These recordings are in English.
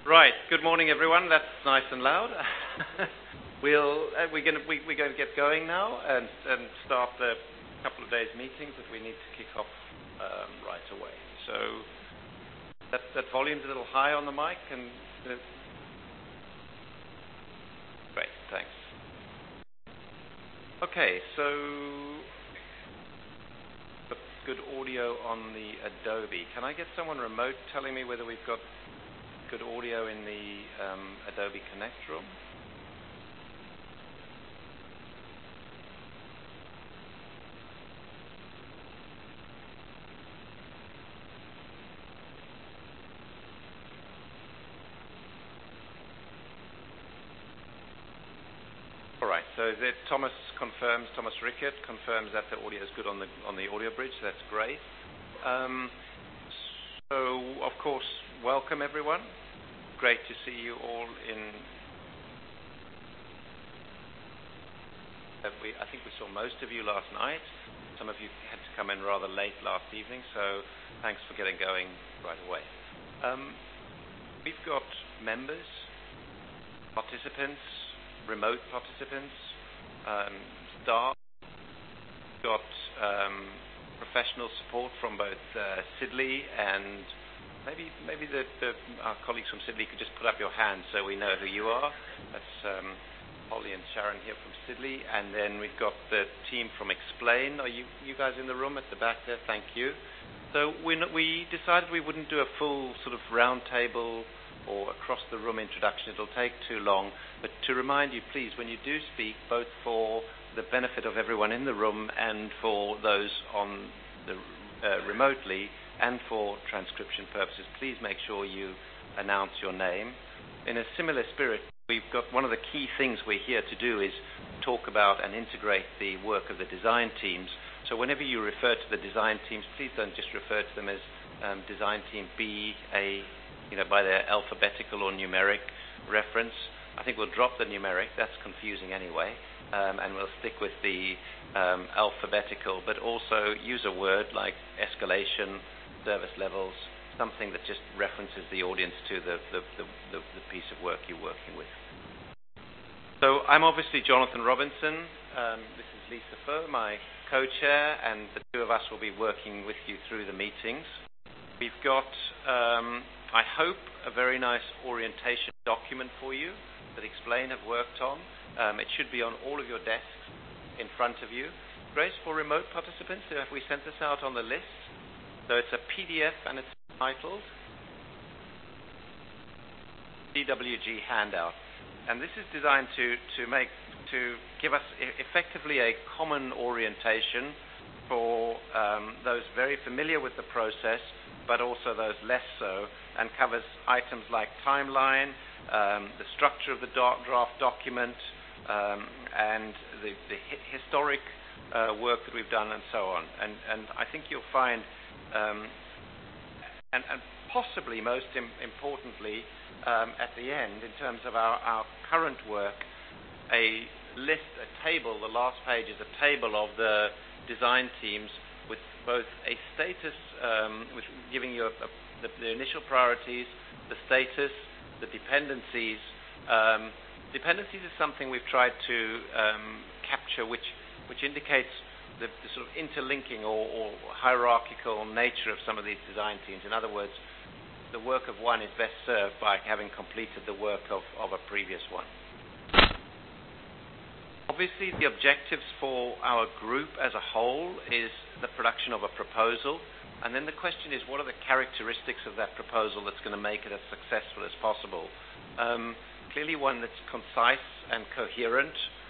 Right. Good morning, everyone. That's nice and loud. We're going to get going now and start the couple of days meetings that we need to kick off right away. So that volume's a little high on the mic, and great. Thanks. Okay. So good audio on the Adobe. Can I get someone remote telling me whether we've got good audio in the Adobe Connect room? All right. So Thomas Rickett confirms that the audio is good on the audio bridge. So that's great. So, of course, welcome everyone. Great to see you all I think we saw most of you last night. Some of you had to come in rather late last evening, so thanks for getting going right away. We've got members, participants, remote participants, staff, got professional support from both Sidley and maybe our colleagues from Sidley could just put up your hand so we know who you are. That's Holly and Sharon here from Sidley, and then we've got the team from Explain. Are you guys in the room at the back there? Thank you. So we decided we wouldn't do a full sort of round table or across the room introduction. It'll take too long. But to remind you, please, when you do speak, both for the benefit of everyone in the room and for those on the remotely and for transcription purposes, please make sure you announce your name. In a similar spirit, we've got one of the key things we're here to do is talk about and integrate the work of the design teams. So whenever you refer to the design teams, please don't just refer to them as design team B, A, by their alphabetical or numeric reference. I think we'll drop the numeric. That's confusing anyway. And we'll stick with the alphabetical, but also use a word like escalation, service levels, something that just references the audience to the piece of work you're working with. So I'm obviously Jonathan Robinson. This is Lisa Furr, my co-chair, and the two of us will be working with you through the meetings. We've got, I hope, a very nice orientation document for you that Explain have worked on. It should be on all of your desks in front of you. Grace, for remote participants, have we sent this out on the list? So it's a PDF and it's titled DWG Handout. And this is designed to give us effectively a common orientation for those very familiar with the process, but also those less so, and covers items like timeline, the structure of the draft document, and the historic work that we've done, and so on. And I think you'll find, and possibly most importantly, at the end, in terms of our current work, a table, the last page is a table of the design teams with both a status, with giving you the initial priorities, the status, the dependencies. Dependencies is something we've tried to capture, which indicates the sort of interlinking or hierarchical nature of some of these design teams. In other words, the work of one is best served by having completed the work of a previous one. Obviously, the objectives for our group as a whole is the production of a proposal. And then the question is, what are the characteristics of that proposal that's going to make it as successful as possible? Clearly one that's concise and coherent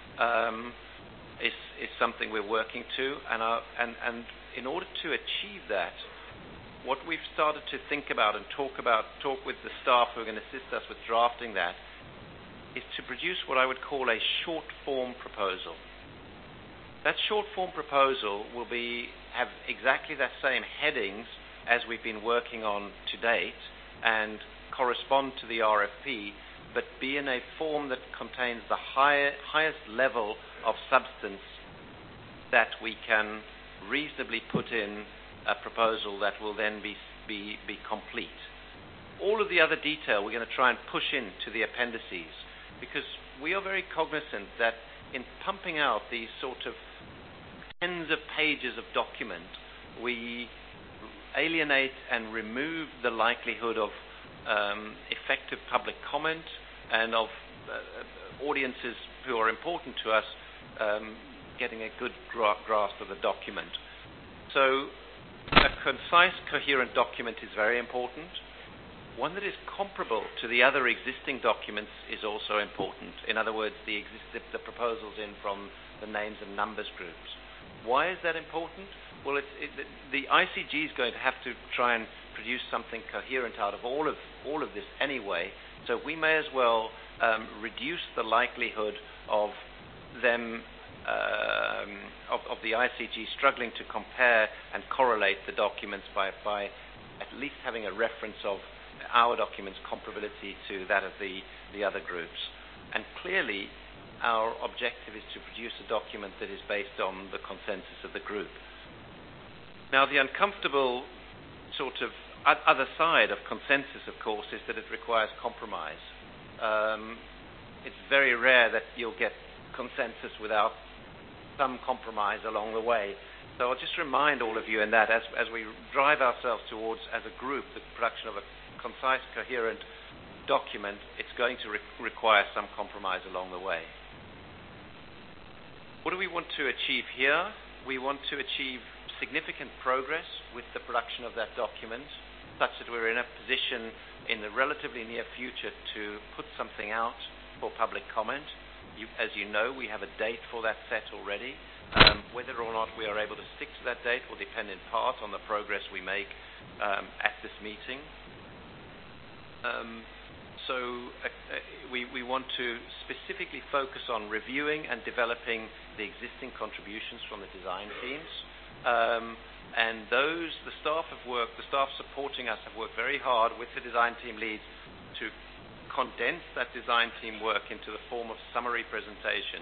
is something we're working to. And in order to achieve that, what we've started to think about and talk with the staff who are going to assist us with drafting that, is to produce what I would call a short-form proposal. That short-form proposal will have exactly that same headings as we've been working on to date and correspond to the RFP, but be in a form that contains the highest level of substance that we can reasonably put in a proposal that will then be complete. all of the other detail we're going to try and push into the appendices, because we are very cognizant that in pumping out these sort of tens of pages of document, we alienate and remove the likelihood of effective public comment and of audiences who are important to us getting a good grasp of the document. So a concise, coherent document is very important. One that is comparable to the other existing documents is also important. In other words, the proposals in from the names and numbers groups. Why is that important? Well, the ICG is going to have to try and produce something coherent out of all of this anyway. So we may as well reduce the likelihood of them of the ICG struggling to compare and correlate the documents by at least having a reference of our document's comparability to that of the other groups. And clearly, our objective is to produce a document that is based on the consensus of the group. Now, the uncomfortable sort of other side of consensus, of course, is that it requires compromise. It's very rare that you'll get consensus without some compromise along the way. So I'll just remind all of you in that as we drive ourselves towards, as a group, the production of a concise, coherent document, it's going to require some compromise along the way. What do we want to achieve here? We want to achieve significant progress with the production of that document, such that we're in a position in the relatively near future to put something out for public comment. As you know, we have a date for that set already. Whether or not we are able to stick to that date will depend in part on the progress we make at this meeting. We want to specifically focus on reviewing and developing the existing contributions from the design teams. And the staff supporting us have worked very hard with the design team leads to condense that design team work into the form of summary presentations.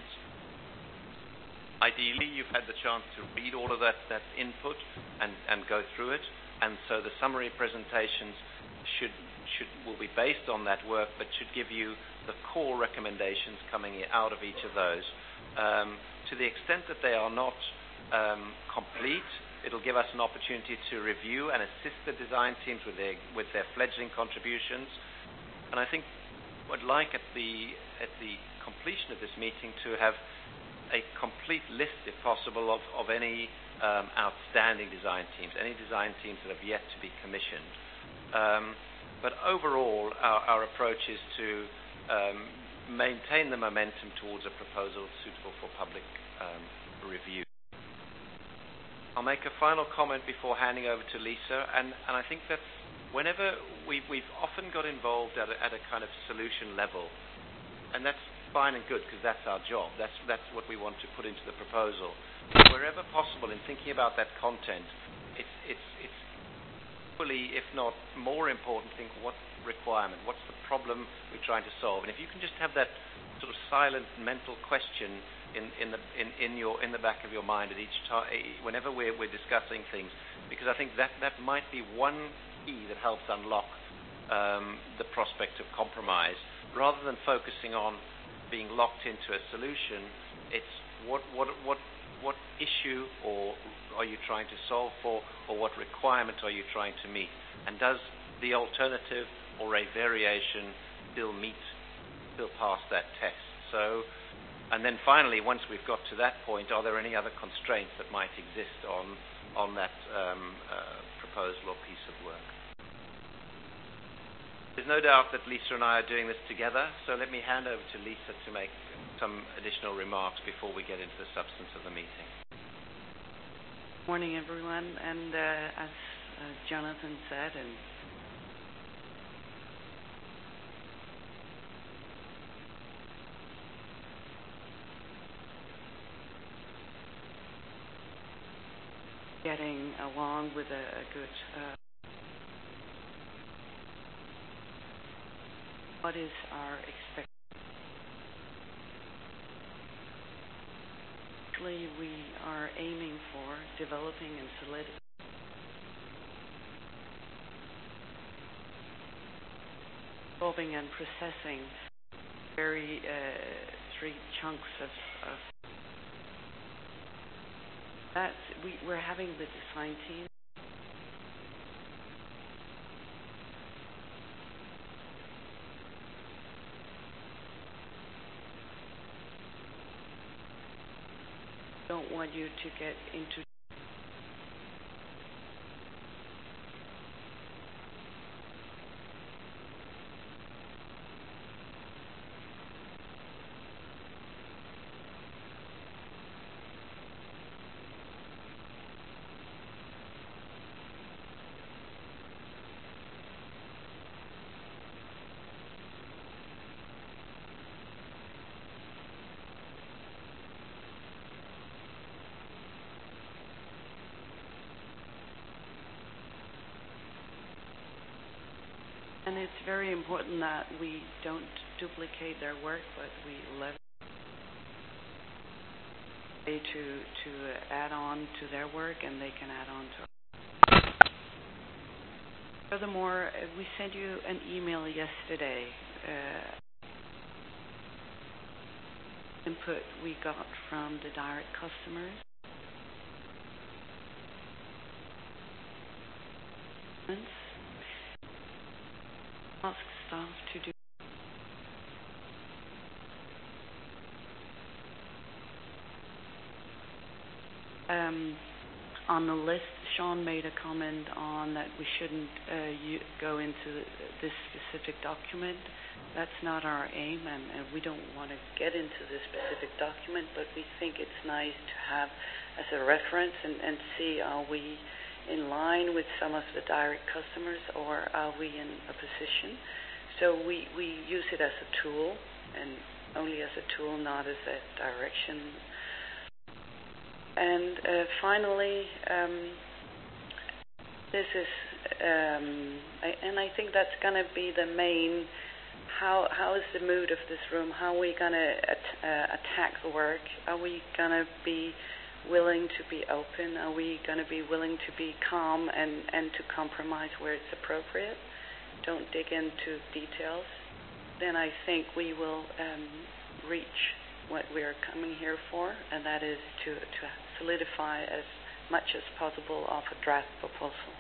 Ideally, you've had the chance to read all of that input and go through it. And so the summary presentations will be based on that work, but should give you the core recommendations coming out of each of those. To the extent that they are not complete, it'll give us an opportunity to review and assist the design teams with their fledgling contributions. And I think I'd like at the completion of this meeting to have a complete list, if possible, of any outstanding design teams, any design teams that have yet to be commissioned. But overall, our approach is to maintain the momentum towards a proposal suitable for public review. I'll make a final comment before handing over to Lisa, and I think that whenever we've often got involved at a kind of solution level, and that's fine and good because that's our job. That's what we want to put into the proposal. Wherever possible, in thinking about that content, it's equally, if not more important, think what requirement, what's the problem we're trying to solve, and if you can just have that sort of silent mental question in the back of your mind at each time, whenever we're discussing things, because I think that might be one key that helps unlock the prospect of compromise. Rather than focusing on being locked into a solution, it's what issue or are you trying to solve for, or what requirement are you trying to meet, and does the alternative or a variation still pass that test? So, and then finally, once we've got to that point, are there any other constraints that might exist on that proposal or piece of work? There's no doubt that Lisa and I are doing this together, so let me hand over to Lisa to make some additional remarks before we get into the substance of the meeting. Morning, everyone, and as Jonathan said, and getting along with a good what is our expectation? We are aiming for developing and solidifying absorbing and processing very 3 chunks of that. We're having the design team. Don't want you to get into and it's very important that we don't duplicate their work, but we leverage to add on to their work, and they can add on to ours. Furthermore, we sent you an email yesterday. Input we got from the direct customers. Ask staff to do on the list. Sean made a comment on that we shouldn't go into this specific document. That's not our aim, and we don't want to get into this specific document, but we think it's nice to have as a reference and see, are we in line with some of the direct customers, or are we in a position? So we use it as a tool, and only as a tool, not as a direction. And finally, this is, and I think that's going to be the main, how is the mood of this room? How are we going to attack the work? Are we going to be willing to be open? Are we going to be willing to be calm and to compromise where it's appropriate? Don't dig into details. Then I think we will reach what we're coming here for, and that is to solidify as much as possible of a draft proposal.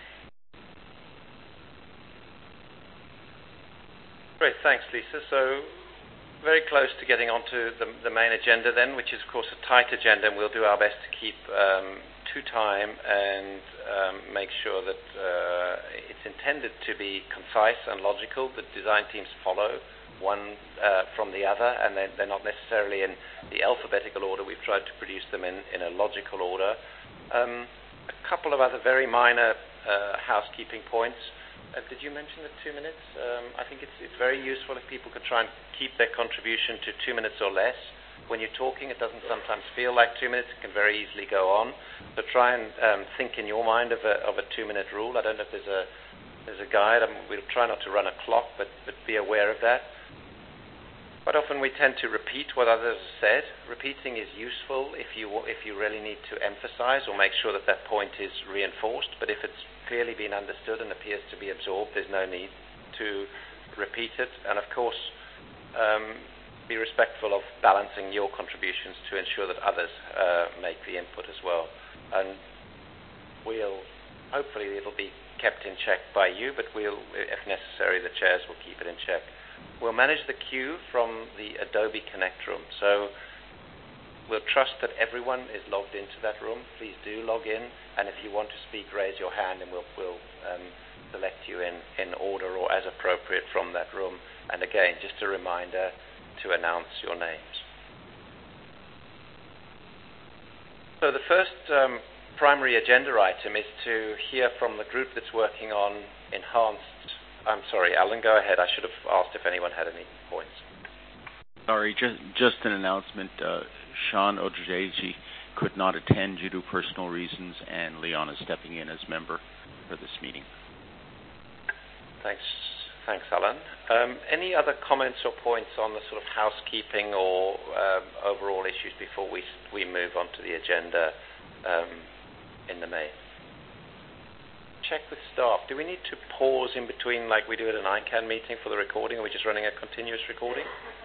Great, thanks, Lisa. So very close to getting onto the main agenda then, which is, of course, a tight agenda, and we'll do our best to keep to time and make sure that it's intended to be concise and logical. The design teams follow one from the other, and they're not necessarily in the alphabetical order. We've tried to produce them in a logical order. A couple of other very minor housekeeping points. Did you mention the 2 minutes? I think it's very useful if people could try and keep their contribution to 2 minutes or less. When you're talking, it doesn't sometimes feel like 2 minutes. It can very easily go on. So try and think in your mind of a 2-minute rule. I don't know if there's a guide. We'll try not to run a clock, but be aware of that. Quite often we tend to repeat what others have said. Repeating is useful if you really need to emphasize or make sure that point is reinforced. But if it's clearly been understood and appears to be absorbed, there's no need to repeat it. And of course, be respectful of balancing your contributions to ensure that others make the input as well. And hopefully it'll be kept in check by you, but if necessary, the chairs will keep it in check. We'll manage the queue from the Adobe Connect room. So we'll trust that everyone is logged into that room. Please do log in, and if you want to speak, raise your hand, and we'll select you in order or as appropriate from that room. And again, just a reminder to announce your names. So the first primary agenda item is to hear from the group that's working on I'm sorry, Alan, go ahead. I should have asked if anyone had any points. Sorry, just an announcement. Sean Ojeji could not attend due to personal reasons, and Leon is stepping in as member for this meeting. Thanks, Alan. Any other comments or points on the sort of housekeeping or overall issues before we move on to the agenda in the main? check with staff. Do we need to pause in between like we do at an ICANN meeting for the recording, or are we just running a continuous recording?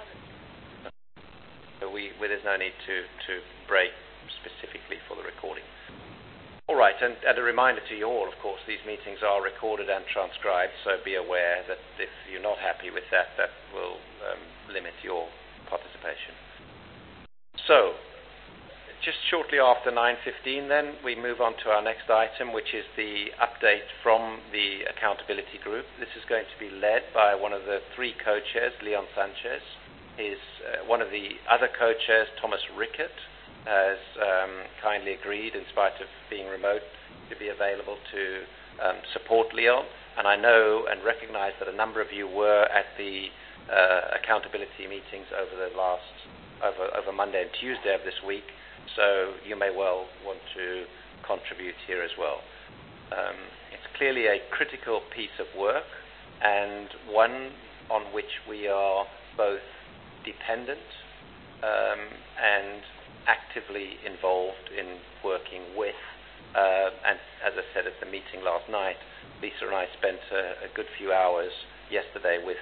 So there's no need to break specifically for the recording. All right, and a reminder to you all, of course, these meetings are recorded and transcribed, so be aware that if you're not happy with that, that will limit your participation. So, just shortly after 9:15 then, we move on to our next item, which is the update from the accountability group. This is going to be led by one of the three co-chairs, Leon Sanchez. One of the other co-chairs, Thomas Rickett, has kindly agreed, in spite of being remote, to be available to support Leon. And I know and recognize that a number of you were at the accountability meetings over Monday and Tuesday of this week, so you may well want to contribute here as well. It's clearly a critical piece of work, and one on which we are both dependent and actively involved in working with. And as I said at the meeting last night, Lisa and I spent a good few hours yesterday with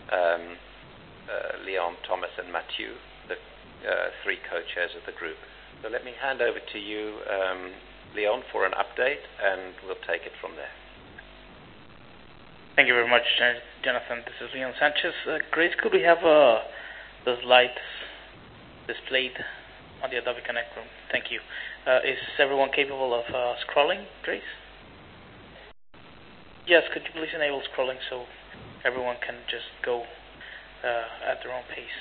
Leon, Thomas, and Mathieu, the three co-chairs of the group. So let me hand over to you, Leon, for an update, and we'll take it from there. Thank you very much, Jonathan. This is Leon Sanchez. Grace, could we have the slides displayed on the Adobe Connect room? Thank you. Is everyone capable of scrolling, Grace? Yes, could you please enable scrolling so everyone can just go at their own pace?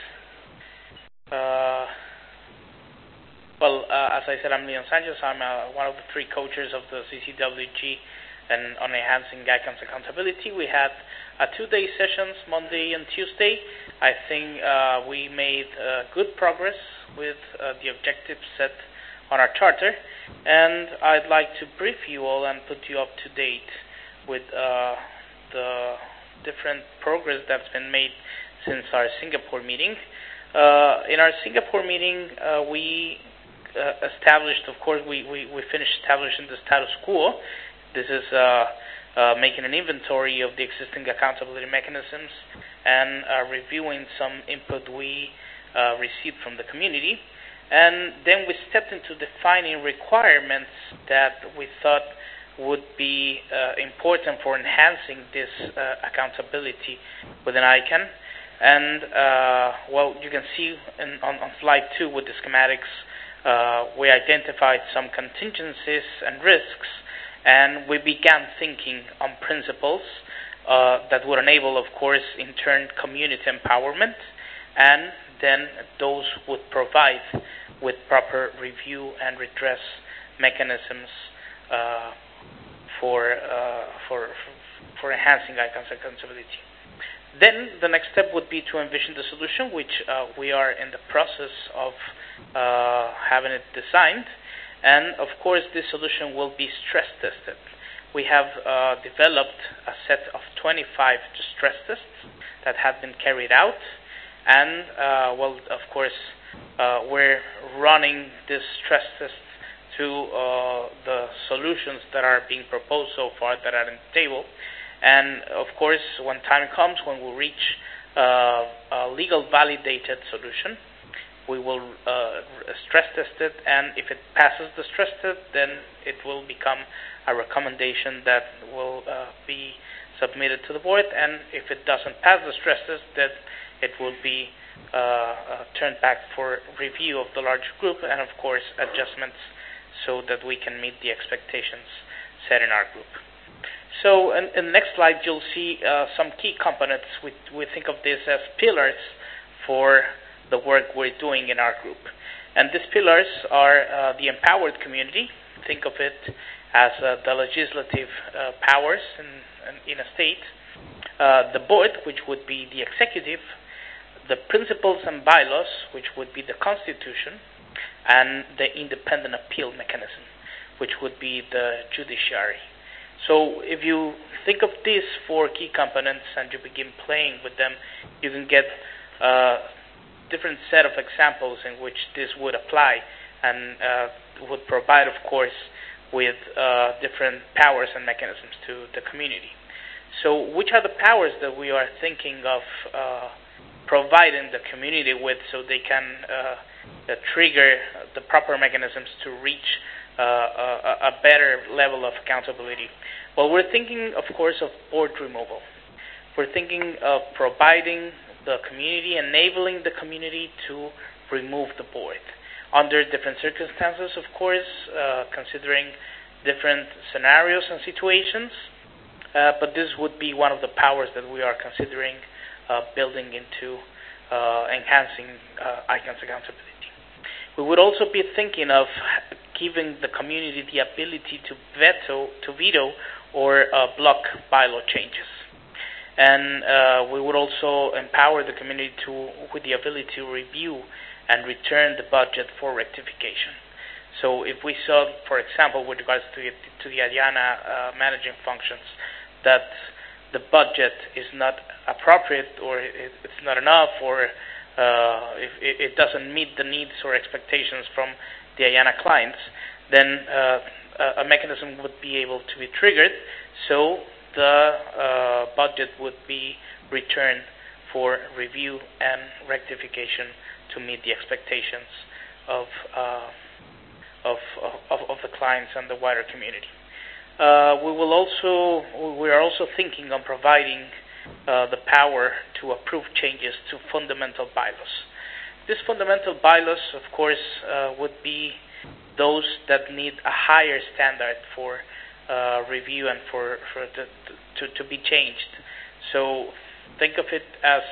As I said, I'm Leon Sanchez. I'm one of the three co-chairs of the CCWG and on enhancing ICANN's accountability. We had 2-day sessions, Monday and Tuesday. I think we made good progress with the objectives set on our charter, and I'd like to brief you all and put you up to date with the different progress that's been made since our Singapore meeting. In our Singapore meeting, we established, of course, we finished establishing the status quo. This is making an inventory of the existing accountability mechanisms and reviewing some input we received from the community. And then we stepped into defining requirements that we thought would be important for enhancing this accountability within ICANN. And, you can see on slide 2 with the schematics, we identified some contingencies and risks, and we began thinking on principles that would enable, of course, in turn, community empowerment, and then those would provide with proper review and redress mechanisms for enhancing ICANN's accountability. Then the next step would be to envision the solution, which we are in the process of having it designed. And of course, this solution will be stress tested. We have developed a set of 25 stress tests that have been carried out. And, of course, we're running this stress test to the solutions that are being proposed so far that are on the table. And, of course, when time comes, when we reach a legal validated solution, we will stress test it, and if it passes the stress test, then it will become a recommendation that will be submitted to the board, and if it doesn't pass the stress test, then it will be turned back for review of the larger group, and of course adjustments so that we can meet the expectations set in our group. So in the next slide, you'll see some key components. We think of this as pillars for the work we're doing in our group. And these pillars are the empowered community. Think of it as the legislative powers in a state, the board, which would be the executive, the principles and bylaws, which would be the constitution, and the independent appeal mechanism, which would be the judiciary. So if you think of these 4 key components and you begin playing with them, you can get a different set of examples in which this would apply, and would provide, of course, with different powers and mechanisms to the community. So which are the powers that we are thinking of providing the community with so they can trigger the proper mechanisms to reach a better level of accountability? Well, we're thinking, of course, of board removal. We're thinking of providing the community, enabling the community to remove the board under different circumstances, of course, considering different scenarios and situations. But this would be one of the powers that we are considering building into enhancing ICANN's accountability. We would also be thinking of giving the community the ability to veto or block bylaw changes. And we would also empower the community with the ability to review and return the budget for rectification. So if we saw, for example, with regards to the AYANA managing functions, that the budget is not appropriate or it's not enough, or if it doesn't meet the needs or expectations from the AYANA clients, then a mechanism would be able to be triggered, so the budget would be returned for review and rectification to meet the expectations of the clients and the wider community. We are also thinking on providing the power to approve changes to fundamental bylaws. These fundamental bylaws, of course, would be those that need a higher standard for review and to be changed. So think of it as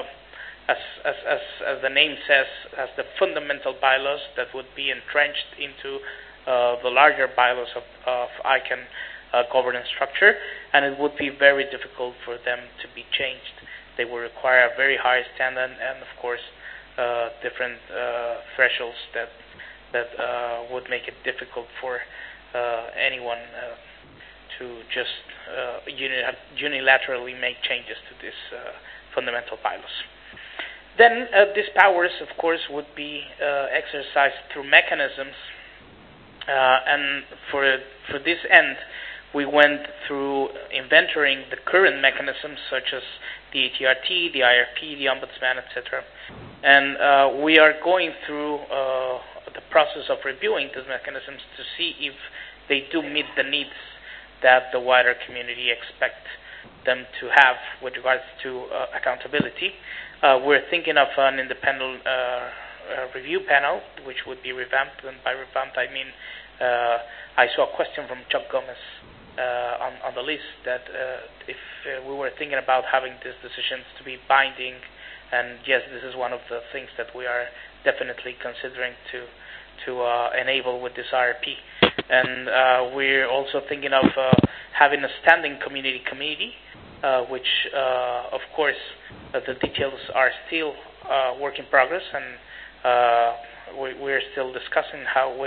the name says, as the fundamental bylaws that would be entrenched into the larger bylaws of ICANN governance structure, and it would be very difficult for them to be changed. They will require a very high standard and, of course, different thresholds that would make it difficult for anyone to just unilaterally make changes to these fundamental bylaws. Then these powers, of course, would be exercised through mechanisms, and for this end, we went through inventorying the current mechanisms such as the ATRT, the IRP, the Ombudsman, etc. And we are going through the process of reviewing these mechanisms to see if they do meet the needs that the wider community expect them to have with regards to accountability. We're thinking of an independent review panel, which would be revamped, and by revamped I mean I saw a question from Chuck Gomez on the list that if we were thinking about having these decisions to be binding, and yes, this is one of the things that we are definitely considering to enable with this IRP. And we're also thinking of having a standing community committee, which of course the details are still work in progress, and we're still discussing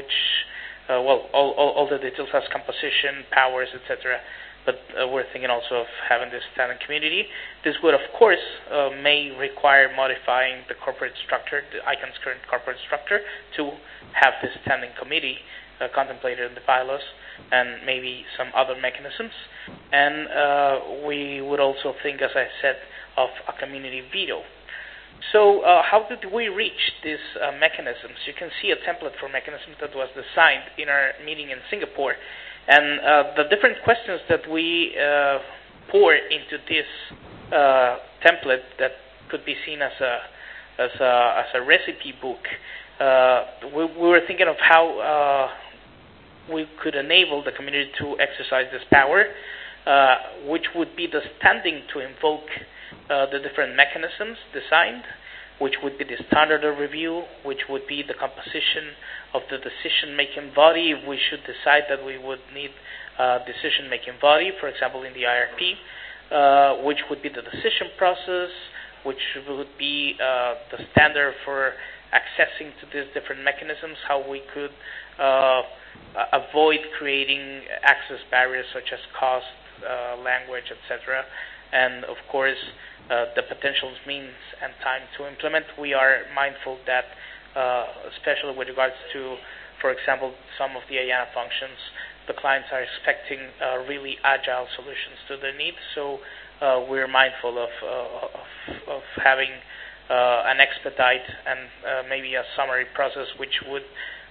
all the details as composition, powers, etc. But we're thinking also of having this standing community. This would, of course, may require modifying the corporate structure, the ICANN's current corporate structure, to have this standing committee contemplated in the bylaws, and maybe some other mechanisms. And we would also think, as I said, of a community veto. So how did we reach these mechanisms? You can see a template for mechanisms that was designed in our meeting in Singapore. And the different questions that we pour into this template that could be seen as a recipe book, we were thinking of how we could enable the community to exercise this power, which would be the standing to invoke the different mechanisms designed, which would be the standard of review, which would be the composition of the decision-making body if we should decide that we would need a decision-making body, for example, in the IRP, which would be the decision process, which would be the standard for accessing to these different mechanisms, how we could avoid creating access barriers such as cost, language, etc., and of course the potential means and time to implement. We are mindful that especially with regards to, for example, some of the AYANA functions, the clients are expecting really agile solutions to their needs. So we're mindful of having an expedite and maybe a summary process which would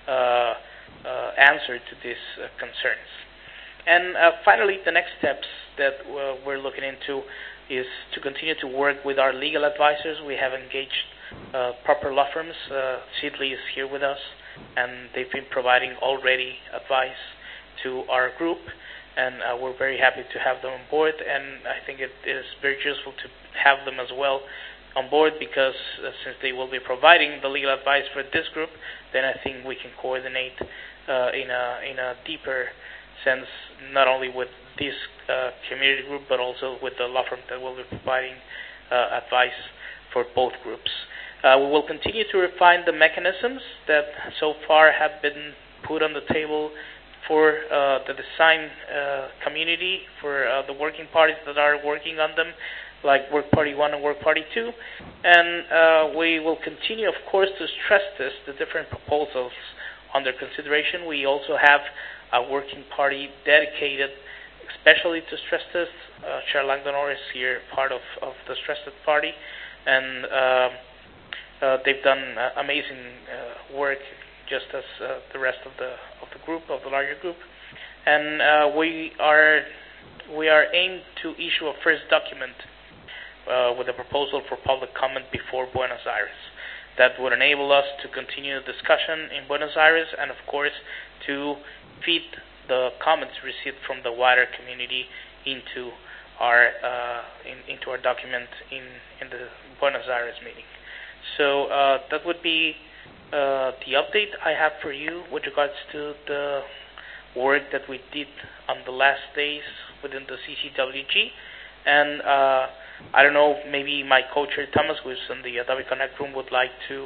answer to these concerns. And finally, the next steps that we're looking into is to continue to work with our legal advisors. We have engaged proper law firms. Sidley is here with us, and they've been providing already advice to our group, and we're very happy to have them on board. And I think it is very useful to have them as well on board, because since they will be providing the legal advice for this group, then I think we can coordinate in a deeper sense, not only with this community group, but also with the law firm that will be providing advice for both groups. We will continue to refine the mechanisms that so far have been put on the table for the design community, for the working parties that are working on them, like Work Party 1 and Work Party 2. And we will continue, of course, to stress test the different proposals under consideration. We also have a working party dedicated especially to stress tests. Chair Langdonor is here, part of the stress test party, and they've done amazing work, just as the rest of the group, of the larger group. And we are aimed to issue a first document with a proposal for public comment before Buenos Aires. That would enable us to continue the discussion in Buenos Aires, and of course to feed the comments received from the wider community into our document in the Buenos Aires meeting. So that would be the update I have for you with regards to the work that we did on the last days within the CCWG. And I don't know, maybe my co-chair Thomas, who is in the Adobe Connect room, would like to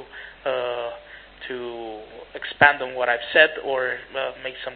expand on what I've said, or make some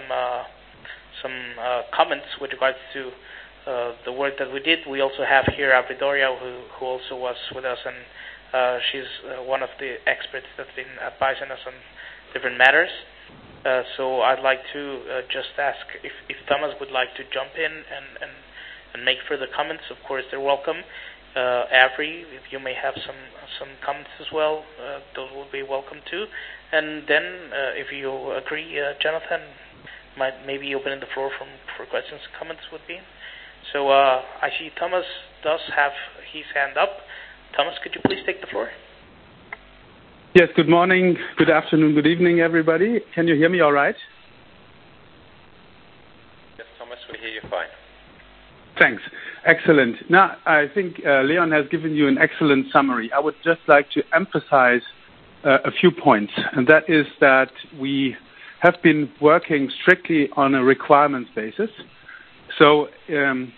comments with regards to the work that we did. We also have here Abridoria, who also was with us, and she's one of the experts that's been advising us on different matters. So I'd like to just ask if Thomas would like to jump in and make further comments. Of course, they're welcome. Avery, if you may have some comments as well, those will be welcome too. And then, if you agree, Jonathan, might maybe opening the floor for questions and comments would be. So I see Thomas does have his hand up. Thomas, could you please take the floor? Yes, good morning, good afternoon, good evening, everybody. Can you hear me all right? Yes, Thomas, we hear you fine. Thanks. Excellent. Now, I think Leon has given you an excellent summary. I would just like to emphasize a few points, and that is that we have been working strictly on a requirements basis. So in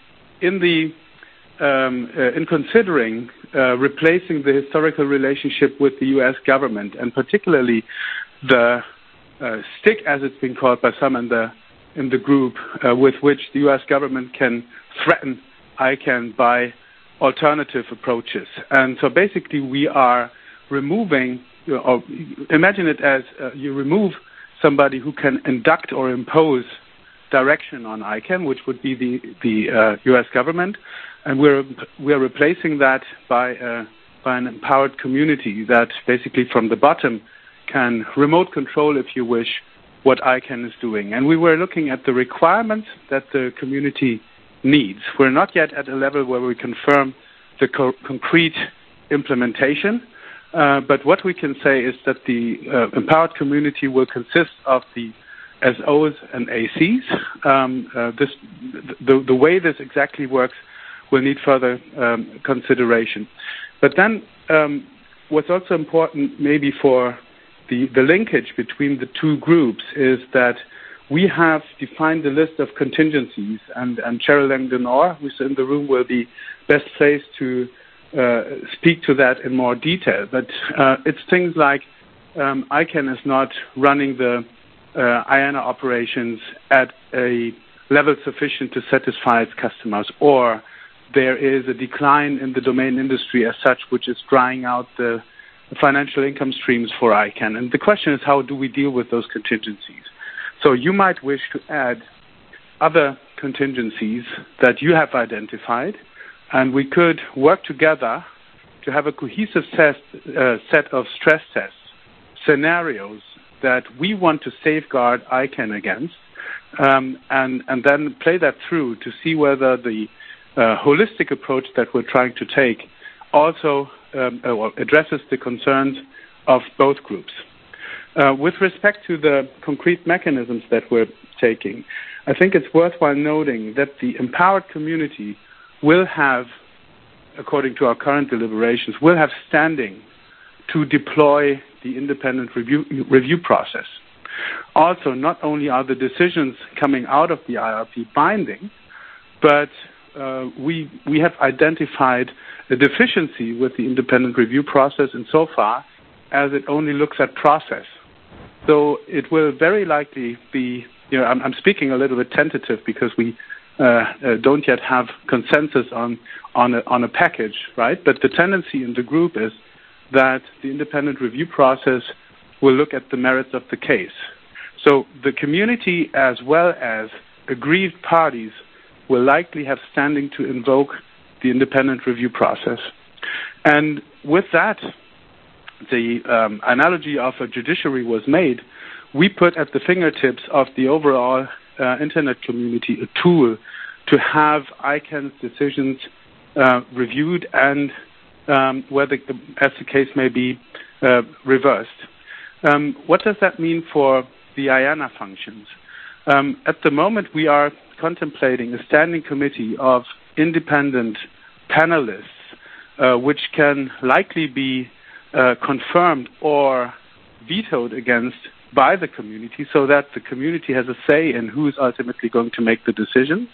considering replacing the historical relationship with the U.S. government, and particularly the stick, as it's been called by some in the group, with which the U.S. government can threaten ICANN by alternative approaches. And so basically we are removing, or imagine it as you remove somebody who can induct or impose direction on ICANN, which would be the U.S. government, and we're replacing that by an empowered community that basically from the bottom can remote control, if you wish, what ICANN is doing. And we were looking at the requirements that the community needs. We're not yet at a level where we confirm the concrete implementation, but what we can say is that the empowered community will consist of the SOs and ACs. The way this exactly works will need further consideration. But then what's also important maybe for the linkage between the two groups is that we have defined the list of contingencies, and Cheryl Langdonor, who's in the room, will be best placed to speak to that in more detail. But it's things like ICANN is not running the IANA operations at a level sufficient to satisfy its customers, or there is a decline in the domain industry as such, which is drying out the financial income streams for ICANN. And the question is, how do we deal with those contingencies? So you might wish to add other contingencies that you have identified, and we could work together to have a cohesive set of stress test scenarios that we want to safeguard ICANN against, and then play that through to see whether the holistic approach that we're trying to take also addresses the concerns of both groups. With respect to the concrete mechanisms that we're taking, I think it's worthwhile noting that the empowered community will have, according to our current deliberations, will have standing to deploy the independent review process. Also, not only are the decisions coming out of the IRP binding, but we have identified a deficiency with the independent review process insofar as it only looks at process. So it will very likely be, I'm speaking a little bit tentative because we don't yet have consensus on a package, right? But the tendency in the group is that the independent review process will look at the merits of the case. So the community as well as aggrieved parties will likely have standing to invoke the independent review process. And with that, the analogy of a judiciary was made. We put at the fingertips of the overall Internet community a tool to have ICANN's decisions reviewed and, whether, as the case may be, reversed. What does that mean for the IANA functions? At the moment, we are contemplating a standing committee of independent panelists, which can likely be confirmed or vetoed against by the community, so that the community has a say in who is ultimately going to make the decisions.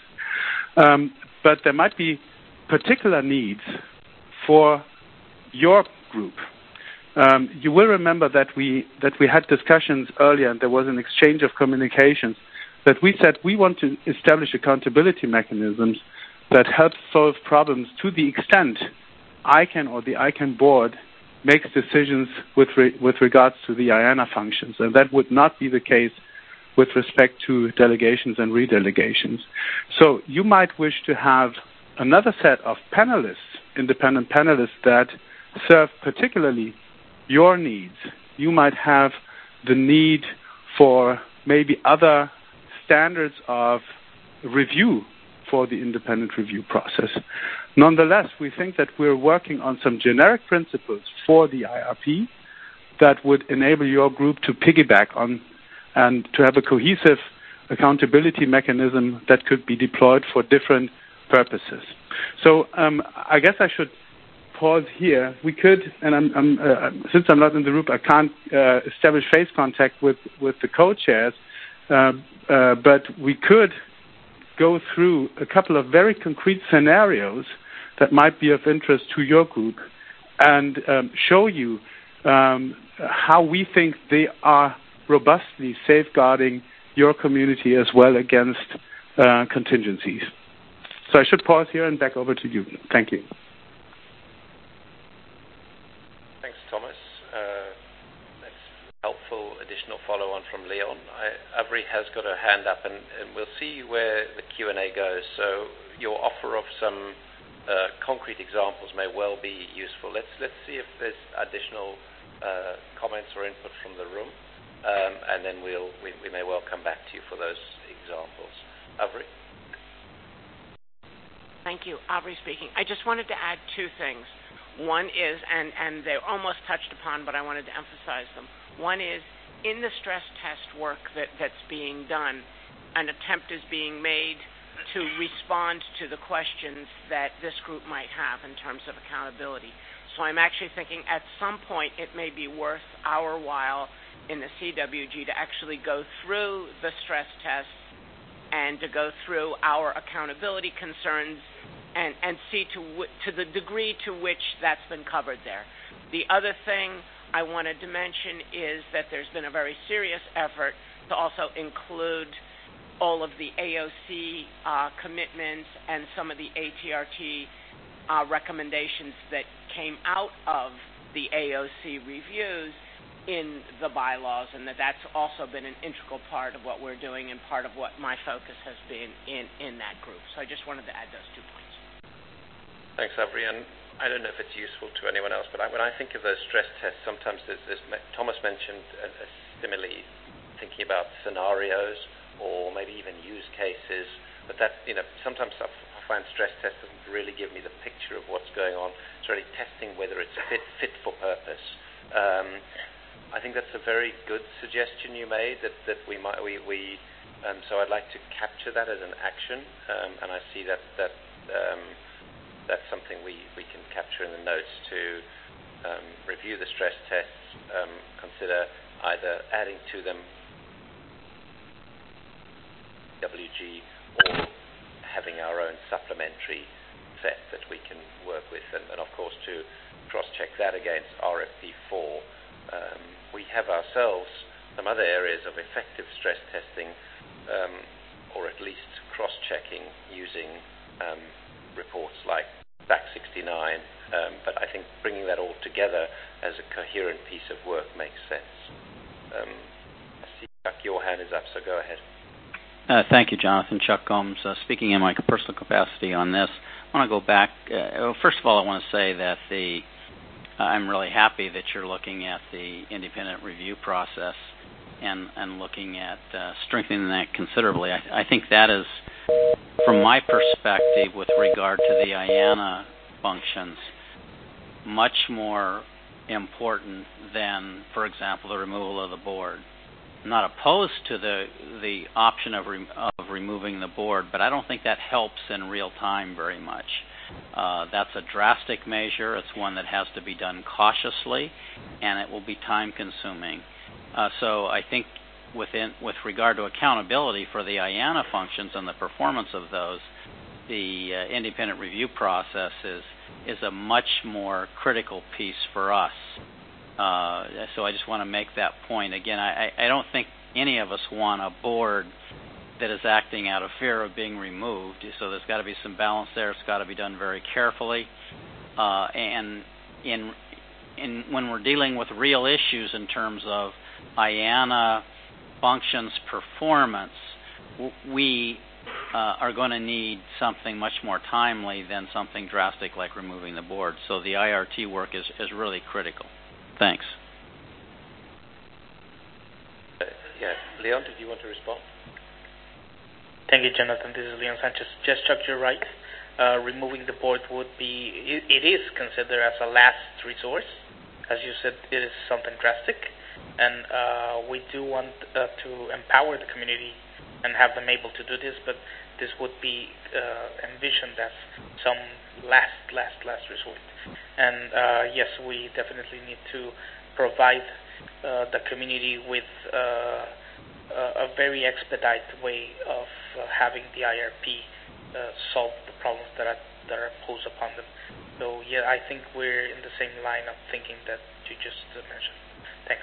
But there might be particular needs for your group. You will remember that we had discussions earlier, and there was an exchange of communications that we said we want to establish accountability mechanisms that help solve problems to the extent ICANN or the ICANN board makes decisions with regards to the IANA functions, and that would not be the case with respect to delegations and redelegations. So you might wish to have another set of panelists, independent panelists, that serve particularly your needs. You might have the need for maybe other standards of review for the independent review process. Nonetheless, we think that we're working on some generic principles for the IRP that would enable your group to piggyback on and to have a cohesive accountability mechanism that could be deployed for different purposes. So I guess I should pause here. We could, and since I'm not in the group, I can't establish face contact with the co-chairs, but we could go through a couple of very concrete scenarios that might be of interest to your group and show you how we think they are robustly safeguarding your community as well against contingencies. So I should pause here and back over to you. Thank you. Thanks, Thomas. That's helpful additional follow-on from Leon. Avery has got her hand up, and we'll see where the Q&A goes. So your offer of some concrete examples may well be useful. Let's see if there's additional comments or input from the room, and then we may well come back to you for those examples. Avery? Thank you. Avery speaking. I just wanted to add two things. One is, and they're almost touched upon, but I wanted to emphasize them. One is, in the stress test work that's being done, an attempt is being made to respond to the questions that this group might have in terms of accountability. So I'm actually thinking at some point it may be worth our while in the CWG to actually go through the stress tests and to go through our accountability concerns and see to the degree to which that's been covered there. The other thing I wanted to mention is that there's been a very serious effort to also include all of the AOC commitments and some of the ATRT recommendations that came out of the AOC reviews in the bylaws, and that's also been an integral part of what we're doing and part of what my focus has been in that group. So I just wanted to add those 2 points. Thanks, Avery. And I don't know if it's useful to anyone else, but when I think of those stress tests, sometimes Thomas mentioned a simile, thinking about scenarios or maybe even use cases. But that, sometimes I find stress tests doesn't really give me the picture of what's going on. It's really testing whether it's fit for purpose. I think that's a very good suggestion you made. That we might so I'd like to capture that as an action, and I see that that's something we can capture in the notes to review the stress tests, consider either adding to them WG or having our own supplementary set that we can work with, and of course to cross-check that against RFP4. We have ourselves some other areas of effective stress testing, or at least cross-checking using reports like BAC 69, but I think bringing that all together as a coherent piece of work makes sense. I see, Chuck, your hand is up, so go ahead. Thank you, Jonathan. Chuck Gomes, speaking in my personal capacity on this. I want to go back. First of all, I want to say that I'm really happy that you're looking at the independent review process and looking at strengthening that considerably. I think that is, from my perspective, with regard to the IANA functions, much more important than, for example, the removal of the board. I'm not opposed to the option of removing the board, but I don't think that helps in real time very much. That's a drastic measure. It's one that has to be done cautiously, and it will be time-consuming. So I think with regard to accountability for the IANA functions and the performance of those, the independent review process is a much more critical piece for us. So I just want to make that point. Again, I don't think any of us want a board that is acting out of fear of being removed. So there's got to be some balance there. It's got to be done very carefully. And when we're dealing with real issues in terms of IANA functions performance, we are going to need something much more timely than something drastic like removing the board. So the IRT work is really critical. Thanks. Yeah. Leon, did you want to respond? Thank you, Jonathan. This is Leon Sanchez. Just Chuck, you're right. Removing the board it is considered as a last resource. As you said, it is something drastic. And we do want to empower the community and have them able to do this, but this would be envisioned as some last resort. And yes, we definitely need to provide the community with a very expedited way of having the IRP solve the problems that are posed upon them. So yeah, I think we're in the same line of thinking that you just mentioned. Thanks.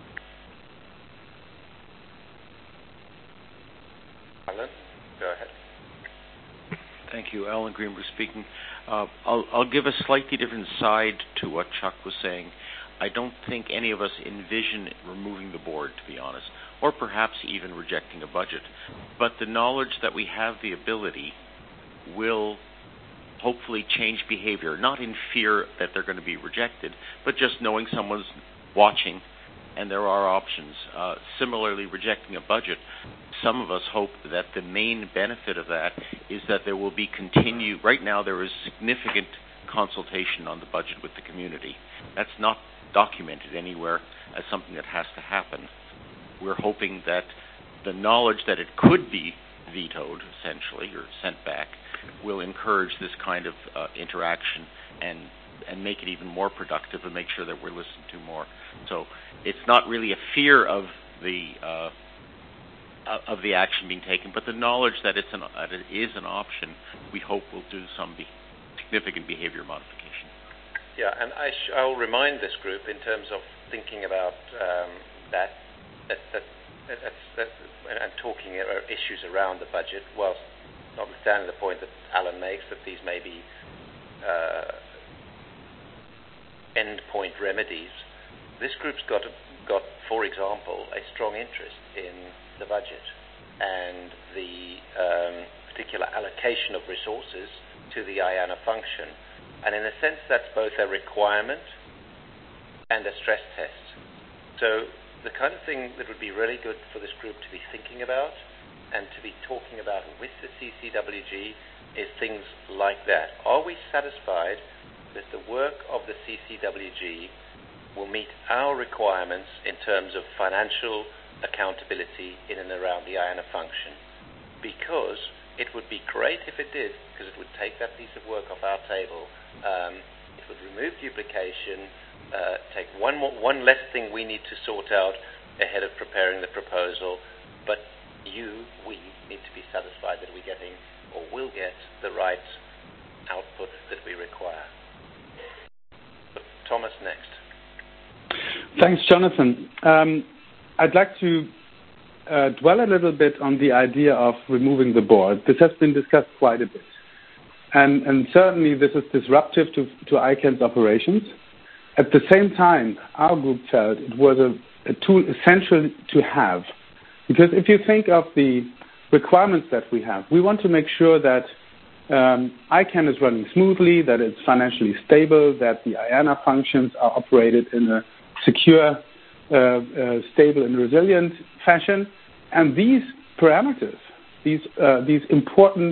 Alan, go ahead. Thank you. Alan Greenberg speaking. I'll give a slightly different side to what Chuck was saying. I don't think any of us envision removing the board, to be honest, or perhaps even rejecting a budget. But the knowledge that we have the ability will hopefully change behavior, not in fear that they're going to be rejected, but just knowing someone's watching and there are options. Similarly, rejecting a budget, some of us hope that the main benefit of that is that there will be continued. Right now, there is significant consultation on the budget with the community. That's not documented anywhere as something that has to happen. We're hoping that the knowledge that it could be vetoed, essentially, or sent back, will encourage this kind of interaction and make it even more productive and make sure that we're listened to more. So it's not really a fear of the action being taken, but the knowledge that it is an option, we hope will do some significant behavior modification. Yeah, and I'll remind this group in terms of thinking about that and talking about issues around the budget, whilst notwithstanding the point that Alan makes that these may be end-point remedies, this group's got, for example, a strong interest in the budget and the particular allocation of resources to the IANA function. And in a sense, that's both a requirement and a stress test. So the kind of thing that would be really good for this group to be thinking about and to be talking about with the CCWG is things like that. Are we satisfied that the work of the CCWG will meet our requirements in terms of financial accountability in and around the IANA function? Because it would be great if it did, because it would take that piece of work off our table. It would remove duplication, take one less thing we need to sort out ahead of preparing the proposal, but we need to be satisfied that we're getting or will get the right output that we require. But Thomas next. Thanks, Jonathan. I'd like to dwell a little bit on the idea of removing the board. This has been discussed quite a bit. And certainly this is disruptive to ICANN's operations. At the same time, our group felt it was a tool essential to have. Because if you think of the requirements that we have, we want to make sure that ICANN is running smoothly, that it's financially stable, that the IANA functions are operated in a secure, stable and resilient fashion. And these parameters, these important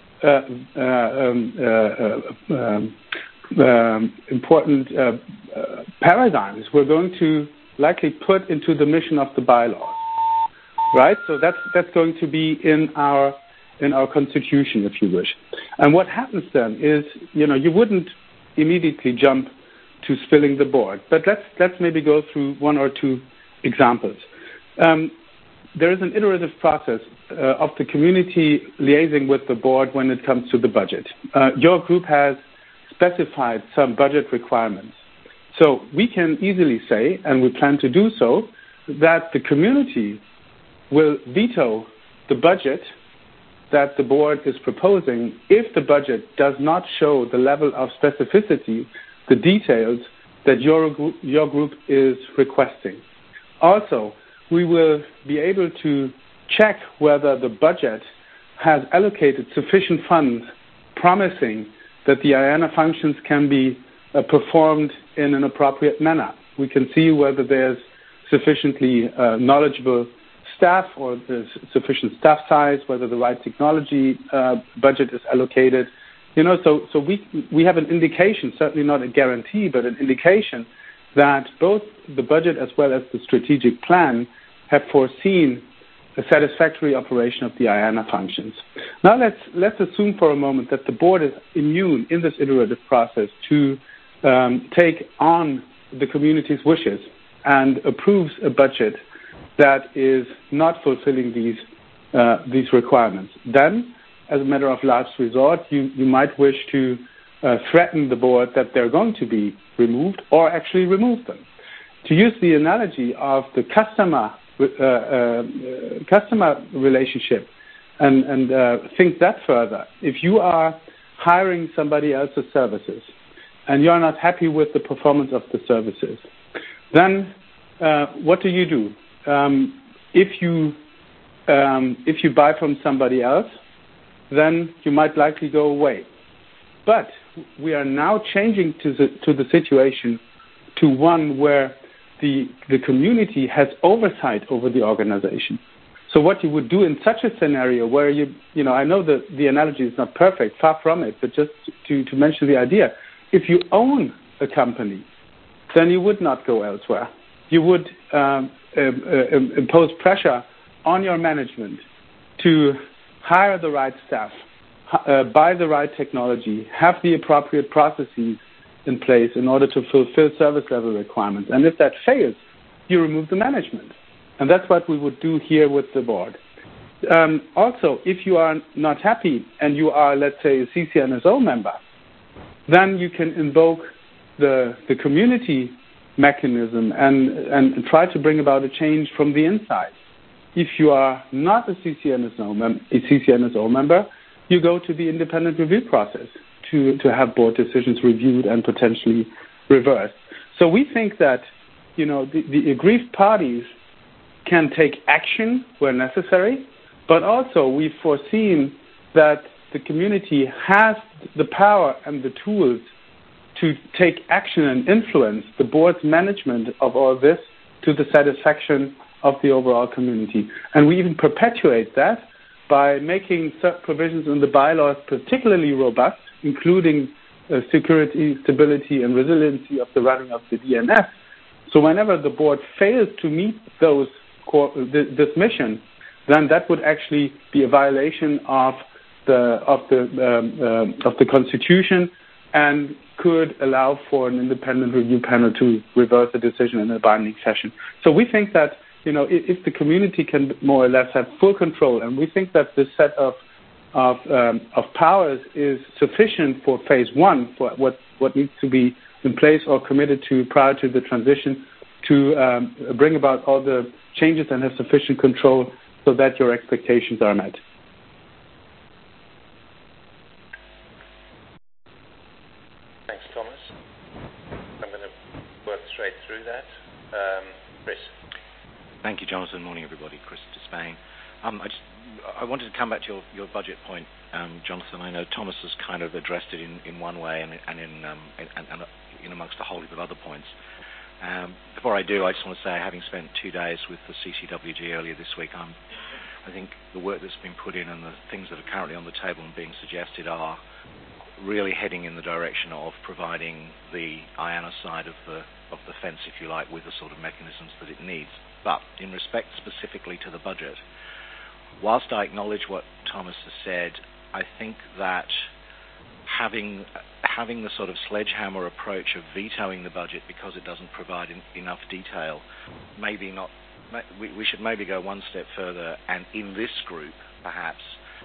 paradigms we're going to likely put into the mission of the bylaws, right? So that's going to be in our constitution, if you wish. And what happens then is, you wouldn't immediately jump to spilling the board, but let's maybe go through one or two examples. There is an iterative process of the community liaising with the board when it comes to the budget. Your group has specified some budget requirements. So we can easily say, and we plan to do so, that the community will veto the budget that the board is proposing if the budget does not show the level of specificity, the details that your group is requesting. Also, we will be able to check whether the budget has allocated sufficient funds, promising that the IANA functions can be performed in an appropriate manner. We can see whether there's sufficiently knowledgeable staff or there's sufficient staff size, whether the right technology budget is allocated. So we have an indication, certainly not a guarantee, but an indication that both the budget as well as the strategic plan have foreseen a satisfactory operation of the IANA functions. Now let's assume for a moment that the board is immune in this iterative process to take on the community's wishes and approves a budget that is not fulfilling these requirements. Then, as a matter of last resort, you might wish to threaten the board that they're going to be removed or actually remove them. To use the analogy of the customer relationship and think that further, if you are hiring somebody else's services and you're not happy with the performance of the services, then what do? If you buy from somebody else, then you might likely go away. But we are now changing to the situation to one where the community has oversight over the organization. So what you would do in such a scenario where I know that the analogy is not perfect, far from it, but just to mention the idea, if you own a company, then you would not go elsewhere. You would impose pressure on your management to hire the right staff, buy the right technology, have the appropriate processes in place in order to fulfill service level requirements. And if that fails, you remove the management. And that's what we would do here with the board. Also, if you are not happy and you are, let's say, a CCNSO member, then you can invoke the community mechanism and try to bring about a change from the inside. If you are not a CCNSO member, you go to the independent review process to have board decisions reviewed and potentially reversed. So we think that the aggrieved parties can take action where necessary, but also we've foreseen that the community has the power and the tools to take action and influence the board's management of all this to the satisfaction of the overall community. And we even perpetuate that by making certain provisions in the bylaws particularly robust, including security, stability, and resiliency of the running of the DNS. So whenever the board fails to meet this mission, then that would actually be a violation of the Constitution and could allow for an independent review panel to reverse the decision in a binding fashion. So we think that if the community can more or less have full control, and we think that this set of powers is sufficient for phase one, for what needs to be in place or committed to prior to the transition, to bring about all the changes and have sufficient control so that your expectations are met. Thanks, Thomas. I'm going to work straight through that. Chris. Thank you, Jonathan. Morning, everybody. Chris Despain. I wanted to come back to your budget point, Jonathan. I know Thomas has kind of addressed it in one way and in amongst a whole heap of other points. Before I do, I just want to say, having spent 2 days with the CCWG earlier this week, I think the work that's been put in and the things that are currently on the table and being suggested are really heading in the direction of providing the IANA side of the fence, if you like, with the sort of mechanisms that it needs. But in respect specifically to the budget, whilst I acknowledge what Thomas has said, I think that having the sort of sledgehammer approach of vetoing the budget because it doesn't provide enough detail, we should maybe go one step further and in this group perhaps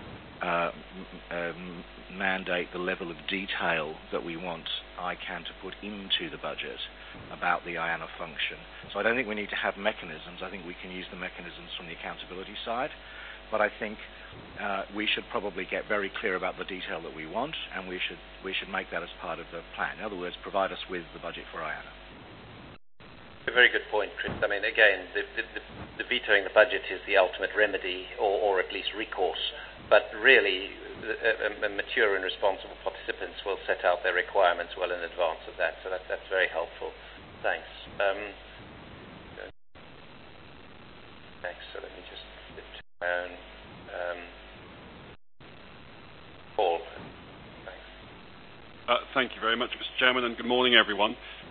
mandate the level of detail that we want ICANN to put into the budget about the IANA function. So I don't think we need to have mechanisms. I think we can use the mechanisms from the accountability side. But I think we should probably get very clear about the detail that we want, and we should make that as part of the plan. In other words, provide us with the budget for IANA. A very good point, Chris. I mean, again, the vetoing the budget is the ultimate remedy, or at least recourse. But really, mature and responsible participants will set out their requirements well in advance of that. So that's very helpful. Thanks. Thanks. So let me just flip to my own. Paul. Thanks. Thank you very much, Mr. Chairman, and good morning, everyone.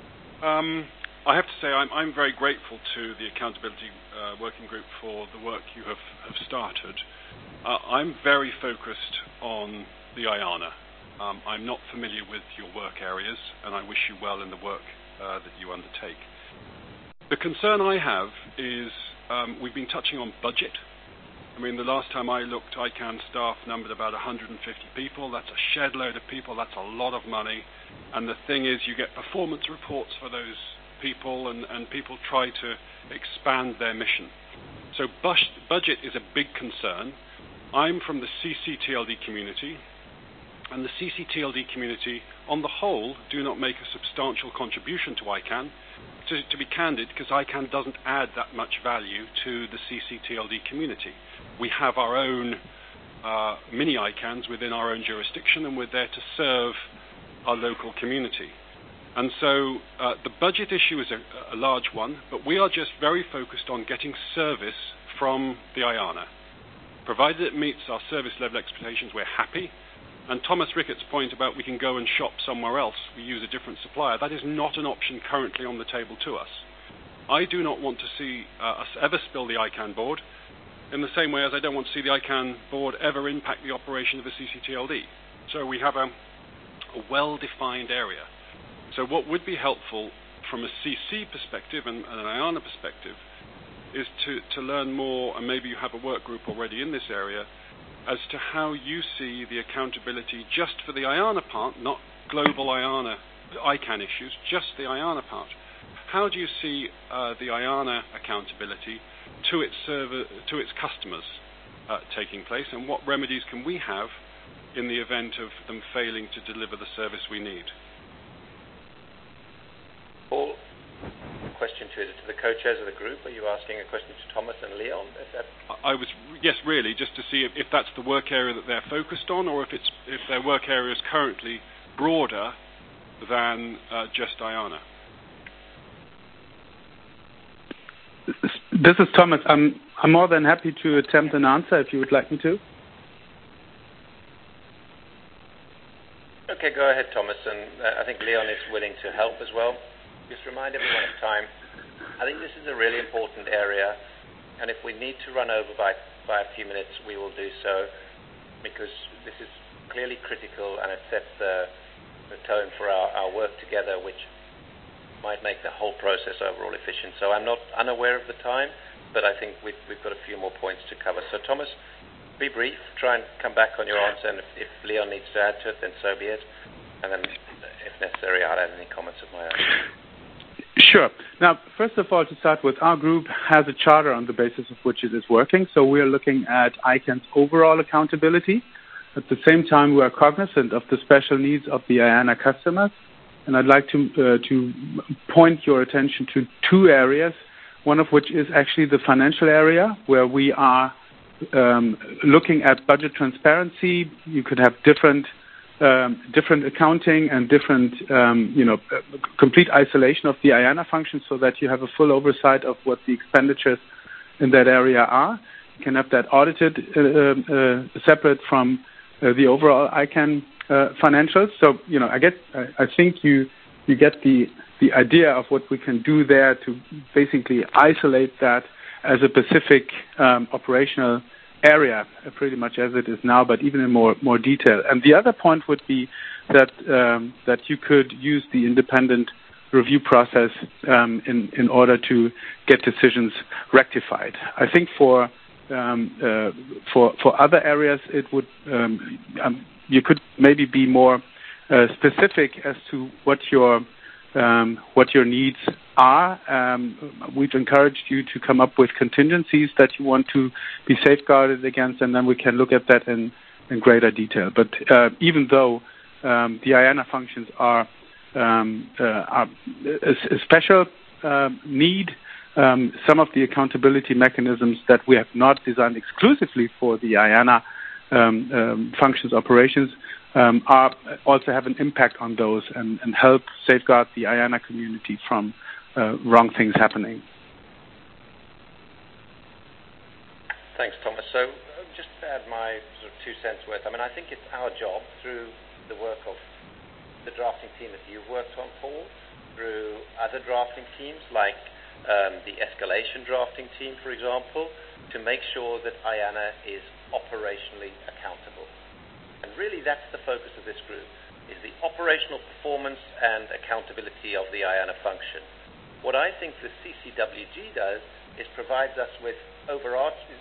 I have to say I'm very grateful to the Accountability Working Group for the work you have started. I'm very focused on the IANA. I'm not familiar with your work areas, and I wish you well in the work that you undertake. The concern I have is we've been touching on budget. I mean, the last time I looked, ICANN staff numbered about 150 people. That's a shed load of people. That's a lot of money. And the thing is, you get performance reports for those people, and people try to expand their mission. So budget is a big concern. I'm from the CCTLD community, and the CCTLD community, on the whole, do not make a substantial contribution to ICANN. To be candid, because ICANN doesn't add that much value to the CCTLD community. We have our own mini ICANNs within our own jurisdiction, and we're there to serve our local community. And so the budget issue is a large one, but we are just very focused on getting service from the IANA. Provided it meets our service level expectations, we're happy. And Thomas Ricketts' point about we can go and shop somewhere else, we use a different supplier, that is not an option currently on the table to us. I do not want to see us ever spill the ICANN board, in the same way as I don't want to see the ICANN board ever impact the operation of a CCTLD. So we have a well-defined area. So what would be helpful from a CC perspective and an IANA perspective is to learn more, and maybe you have a work group already in this area, as to how you see the accountability just for the IANA part, not global ICANN issues, just the IANA part. How do you see the IANA accountability to its customers taking place, and what remedies can we have in the event of them failing to deliver the service we need? Paul, question to? Is it to the co-chairs of the group? Are you asking a question to Thomas and Leon? Yes, really, just to see if that's the work area that they're focused on, or if their work area is currently broader than just IANA. This is Thomas. I'm more than happy to attempt an answer if you would like me to. Okay, go ahead, Thomas, and I think Leon is willing to help as well. Just remind everyone of time. I think this is a really important area, and if we need to run over by a few minutes, we will do so, because this is clearly critical, and it sets the tone for our work together, which might make the whole process overall efficient. So I'm not unaware of the time, but I think we've got a few more points to cover. So Thomas, be brief, try and come back on your answer, and if Leon needs to add to it, then so be it. And then, if necessary, I'll add any comments of my own. Sure. Now, first of all, to start with, our group has a charter on the basis of which it is working. So we are looking at ICANN's overall accountability. At the same time, we are cognizant of the special needs of the IANA customers. And I'd like to point your attention to two areas, one of which is actually the financial area, where we are looking at budget transparency. You could have different accounting and different, complete isolation of the IANA function, so that you have a full oversight of what the expenditures in that area are. You can have that audited separate from the overall ICANN financials. So, I think you get the idea of what we can do there to basically isolate that as a specific operational area, pretty much as it is now, but even in more detail. And the other point would be that you could use the independent review process in order to get decisions rectified. I think for other areas, it would you could maybe be more specific as to what your needs are. We've encouraged you to come up with contingencies that you want to be safeguarded against, and then we can look at that in greater detail. But even though the IANA functions are a special need, some of the accountability mechanisms that we have not designed exclusively for the IANA functions operations also have an impact on those and help safeguard the IANA community from wrong things happening. Thanks, Thomas. So just to add my sort of 2 cents worth, I think it's our job through the work of the drafting team that you've worked on, Paul, through other drafting teams like the escalation drafting team, for example, to make sure that IANA is operationally accountable. And really that's the focus of this group, is the operational performance and accountability of the IANA function. What I think the CCWG does is provides us with overarching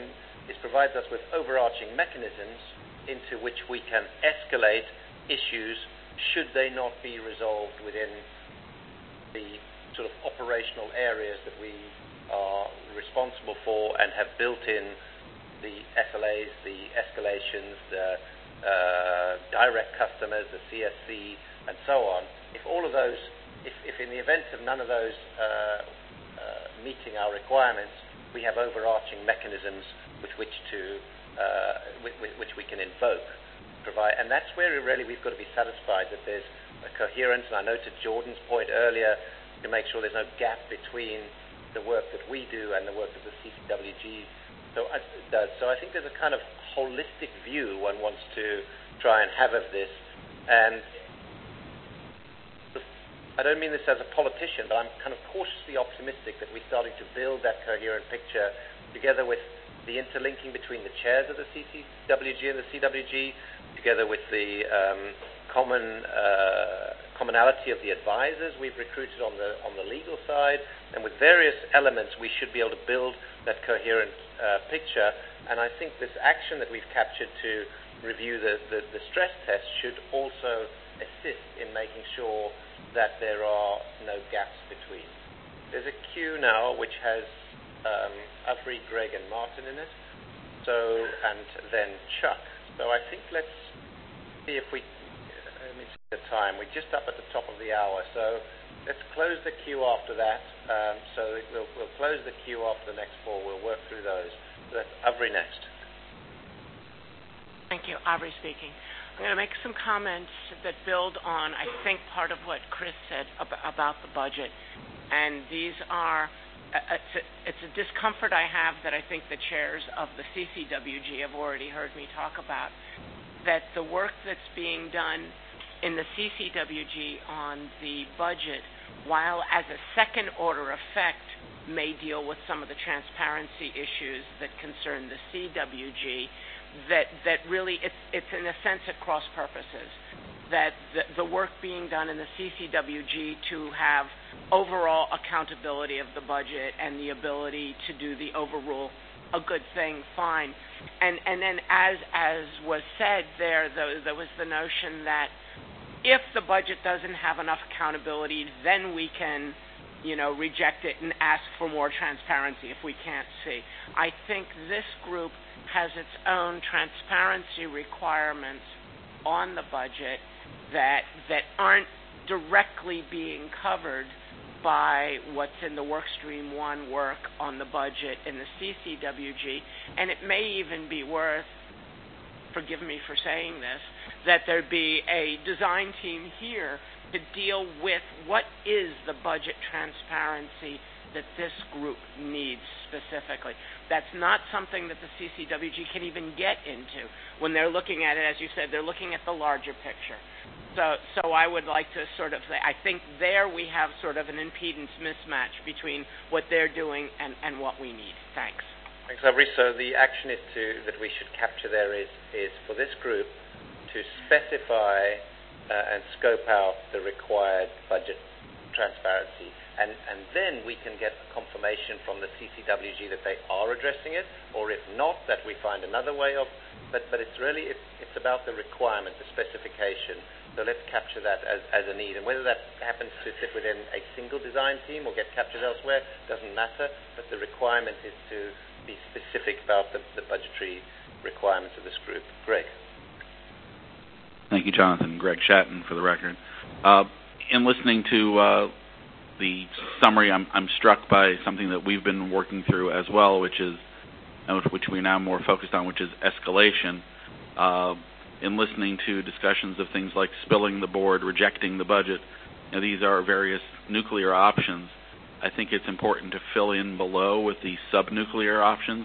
mechanisms into which we can escalate issues should they not be resolved within the sort of operational areas that we are responsible for and have built in the SLAs, the escalations, the direct customers, the CSC, and so on. If all of those, if in the event of none of those meeting our requirements, we have overarching mechanisms with which we can invoke, provide, and that's where really we've got to be satisfied that there's a coherence. And I noted Jordan's point earlier, to make sure there's no gap between the work that we do and the work that the CCWG does. So I think there's a kind of holistic view one wants to try and have of this. And I don't mean this as a politician, but I'm kind of cautiously optimistic that we're starting to build that coherent picture together with the interlinking between the chairs of the CCWG and the CWG, together with the commonality of the advisors we've recruited on the legal side, and with various elements we should be able to build that coherent picture. And I think this action that we've captured to review the stress test should also assist in making sure that there are no gaps between. There's a queue now which has Avery, Greg and Martin in it, and then Chuck. So I think let's see if we let me see the time. We're just up at the top of the hour, so let's close the queue after that. So we'll close the queue after the next 4. We'll work through those. So that's Avery next. Thank you. Avery speaking. I'm going to make some comments that build on, I think, part of what Chris said about the budget. And these are, it's a discomfort I have that I think the chairs of the CCWG have already heard me talk about, that the work that's being done in the CCWG on the budget, while as a second order effect may deal with some of the transparency issues that concern the CWG, that really it's in a sense at cross purposes, that the work being done in the CCWG to have overall accountability of the budget and the ability to do the overrule, a good thing, fine. And then as was said there was the notion that if the budget doesn't have enough accountability, then we can, reject it and ask for more transparency if we can't see. I think this group has its own transparency requirements on the budget that aren't directly being covered by what's in the Workstream 1 work on the budget in the CCWG. And it may even be worth, forgive me for saying this, that there be a design team here to deal with what is the budget transparency that this group needs specifically. That's not something that the CCWG can even get into. When they're looking at it, as you said, they're looking at the larger picture. So I would like to sort of say, I think there we have sort of an impedance mismatch between what they're doing and what we need. Thanks. Thanks, Avery. So the action that we should capture there is for this group to specify and scope out the required budget transparency. And then we can get confirmation from the CCWG that they are addressing it, or if not, that we find another way of. But it's really it's about the requirement, the specification. So let's capture that as a need, and whether that happens to sit within a single design team or get captured elsewhere doesn't matter. But the requirement is to be specific about the budgetary requirements of this group. Greg. Thank you, Jonathan. Greg Shatton, for the record. In listening to the summary, I'm struck by something that we've been working through as well, which we're now more focused on, which is escalation. In listening to discussions of things like spilling the board, rejecting the budget, these are various nuclear options. I think it's important to fill in below with the sub-nuclear options.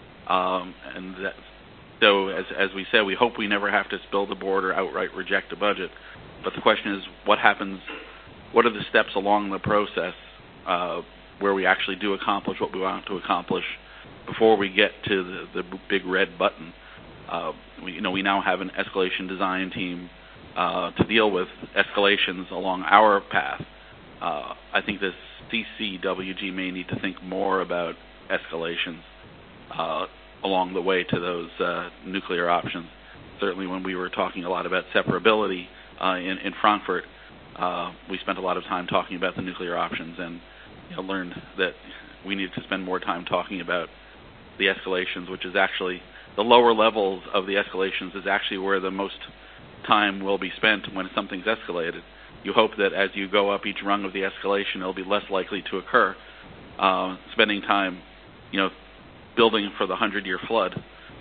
So as we said, we hope we never have to spill the board or outright reject a budget. But the question is, what happens? What are the steps along the process where we actually do accomplish what we want to accomplish before we get to the big red button? We now have an escalation design team to deal with escalations along our path. I think the CCWG may need to think more about escalations along the way to those nuclear options. Certainly when we were talking a lot about separability in Frankfurt, we spent a lot of time talking about the nuclear options and learned that we needed to spend more time talking about the escalations, which is actually the lower levels of the escalations is actually where the most time will be spent when something's escalated. You hope that as you go up each rung of the escalation, it'll be less likely to occur. Spending time, building for the 100-year flood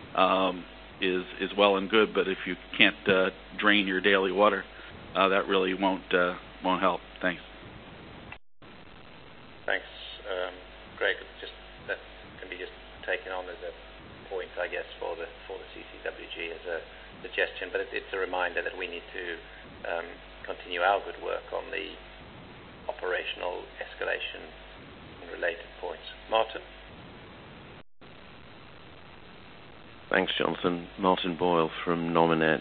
is well and good, but if you can't drain your daily water, that really won't help. Thanks. Thanks, Greg. That can be just taken on as a point, I guess, for the CCWG as a suggestion, but it's a reminder that we need to continue our good work on the operational escalation and related points. Martin? Thanks, Jonathan. Martin Boyle from Nominet.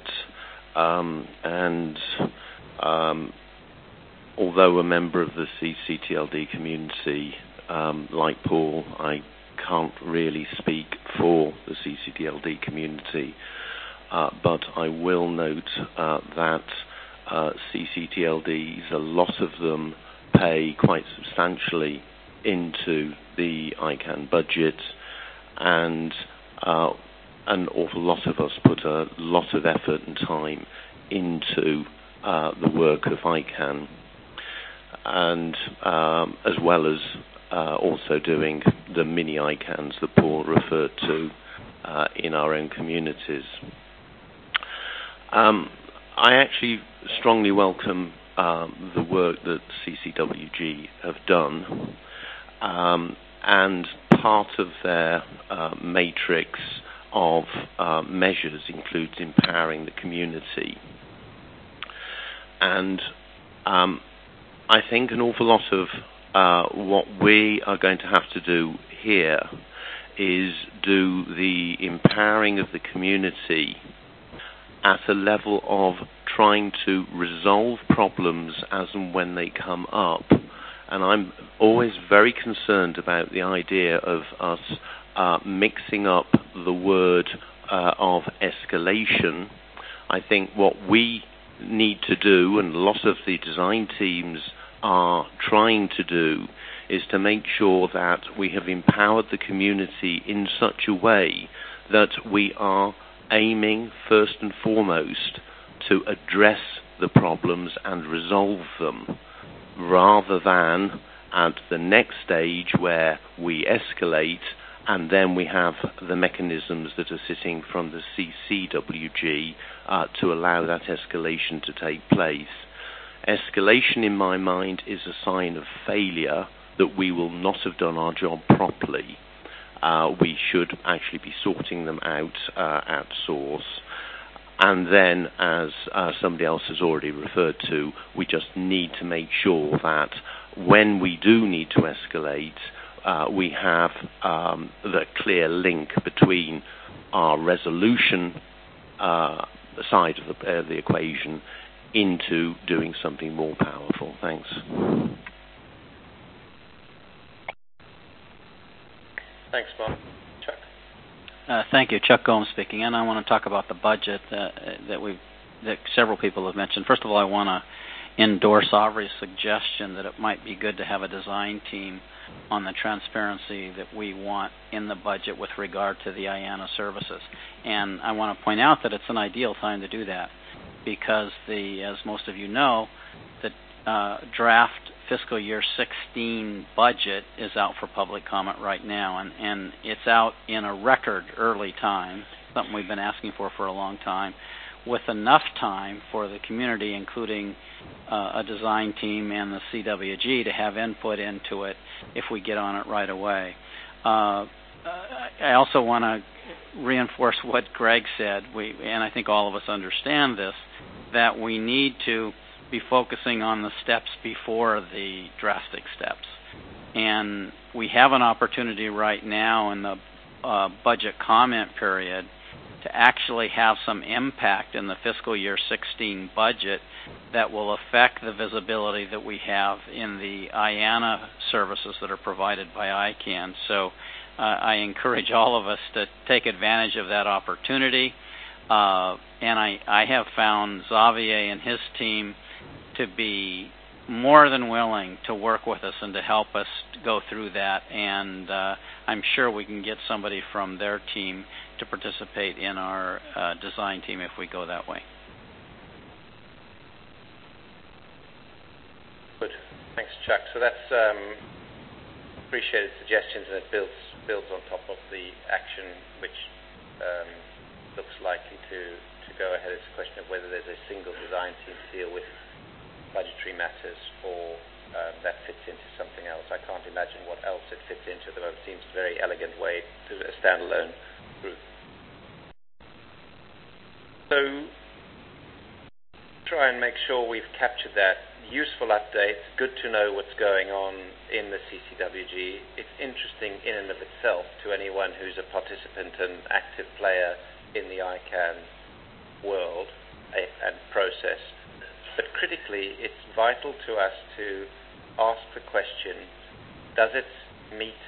Although a member of the CCTLD community, like Paul, I can't really speak for the CCTLD community, but I will note that CCTLDs, a lot of them pay quite substantially into the ICANN budget, and an awful lot of us put a lot of effort and time into the work of ICANN. and as well as also doing the mini ICANNs that Paul referred to in our own communities. I actually strongly welcome the work that CCWG have done, and part of their matrix of measures includes empowering the community. And I think an awful lot of what we are going to have to do here is do the empowering of the community at a level of trying to resolve problems as and when they come up. And I'm always very concerned about the idea of us mixing up the word of escalation. I think what we need to do, and a lot of the design teams are trying to do, is to make sure that we have empowered the community in such a way that we are aiming first and foremost to address the problems and resolve them, rather than at the next stage where we escalate and then we have the mechanisms that are sitting from the CCWG to allow that escalation to take place. Escalation, in my mind, is a sign of failure, that we will not have done our job properly. We should actually be sorting them out at source. And then, as somebody else has already referred to, we just need to make sure that when we do need to escalate, we have the clear link between our resolution side of the equation into doing something more powerful. Thanks. Thanks, Mark. Chuck? Thank you. Chuck Gomes speaking, and I want to talk about the budget that several people have mentioned. First of all, I want to endorse Aubrey's suggestion that it might be good to have a design team on the transparency that we want in the budget with regard to the IANA services. And I want to point out that it's an ideal time to do that, because as most of you know, the draft fiscal year 16 budget is out for public comment right now, and it's out in a record early time, something we've been asking for a long time, with enough time for the community, including a design team and the CWG, to have input into it if we get on it right away. I also want to reinforce what Greg said, and I think all of us understand this, that we need to be focusing on the steps before the drastic steps. And we have an opportunity right now in the budget comment period to actually have some impact in the fiscal year 16 budget that will affect the visibility that we have in the IANA services that are provided by ICANN. So I encourage all of us to take advantage of that opportunity. And I have found Xavier and his team to be more than willing to work with us and to help us go through that. And I'm sure we can get somebody from their team to participate in our design team if we go that way. Good. Thanks, Chuck. So that's appreciated suggestions, and it builds on top of the action which looks likely to go ahead. It's a question of whether there's a single design team to deal with budgetary matters, or that fits into something else. I can't imagine what else it fits into, though it seems a very elegant way to a standalone group. So try and make sure we've captured that. Useful update, good to know what's going on in the CCWG. It's interesting in and of itself to anyone who's a participant and active player in the ICANN world and process. But critically, it's vital to us to ask the question, does it meet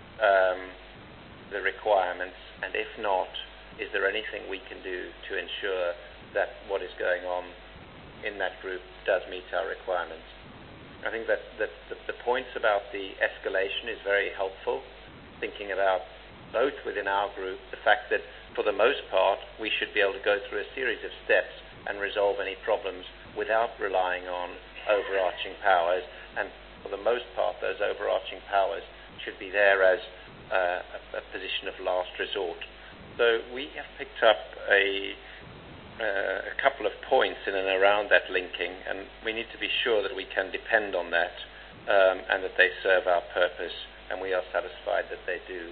the requirements? And if not, is there anything we can do to ensure that what is going on in that group does meet our requirements? I think that the points about the escalation is very helpful, thinking about both within our group, the fact that for the most part, we should be able to go through a series of steps and resolve any problems without relying on overarching powers, and for the most part, those overarching powers should be there as a position of last resort. So we have picked up a couple of points in and around that linking, and we need to be sure that we can depend on that and that they serve our purpose, and we are satisfied that they do.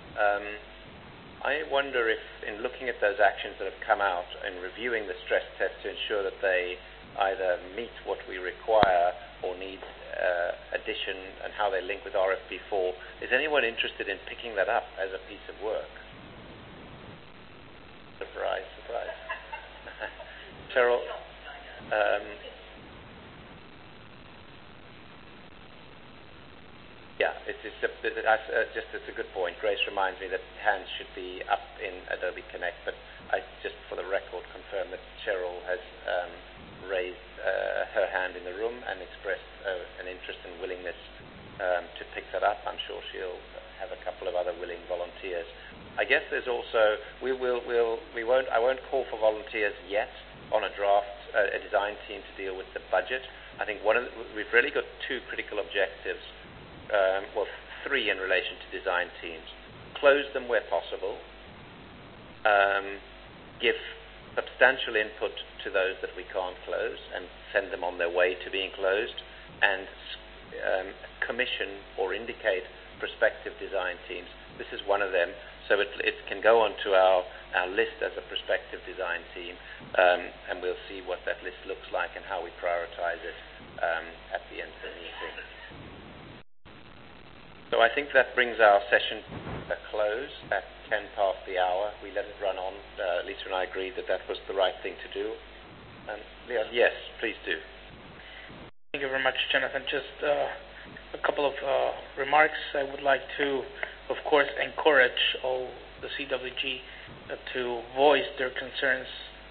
I wonder if, in looking at those actions that have come out and reviewing the stress test to ensure that they either meet what we require or need addition and how they link with RFP4, is anyone interested in picking that up as a piece of work? Surprise, surprise. Cheryl? Yeah, it's a good point. Grace reminds me that hands should be up in Adobe Connect, but I just for the record confirm that Cheryl has raised her hand in the room and expressed an interest and willingness to pick that up. I'm sure she'll have a couple of other willing volunteers. I guess there's also I won't call for volunteers yet on a design team to deal with the budget. I think we've really got two critical objectives. Three in relation to design teams. Close them where possible. Give substantial input to those that we can't close and send them on their way to being closed, and commission or indicate prospective design teams. This is one of them, so it can go onto our list as a prospective design team, and we'll see what that list looks like and how we prioritize it at the end of the meeting. So I think that brings our session to a close at 10 past the hour. We let it run on. Lisa and I agreed that was the right thing to do. Leon, yes, please do. Thank you very much, Jonathan. Just a couple of remarks. I would like to, of course, encourage all the CWG to voice their concerns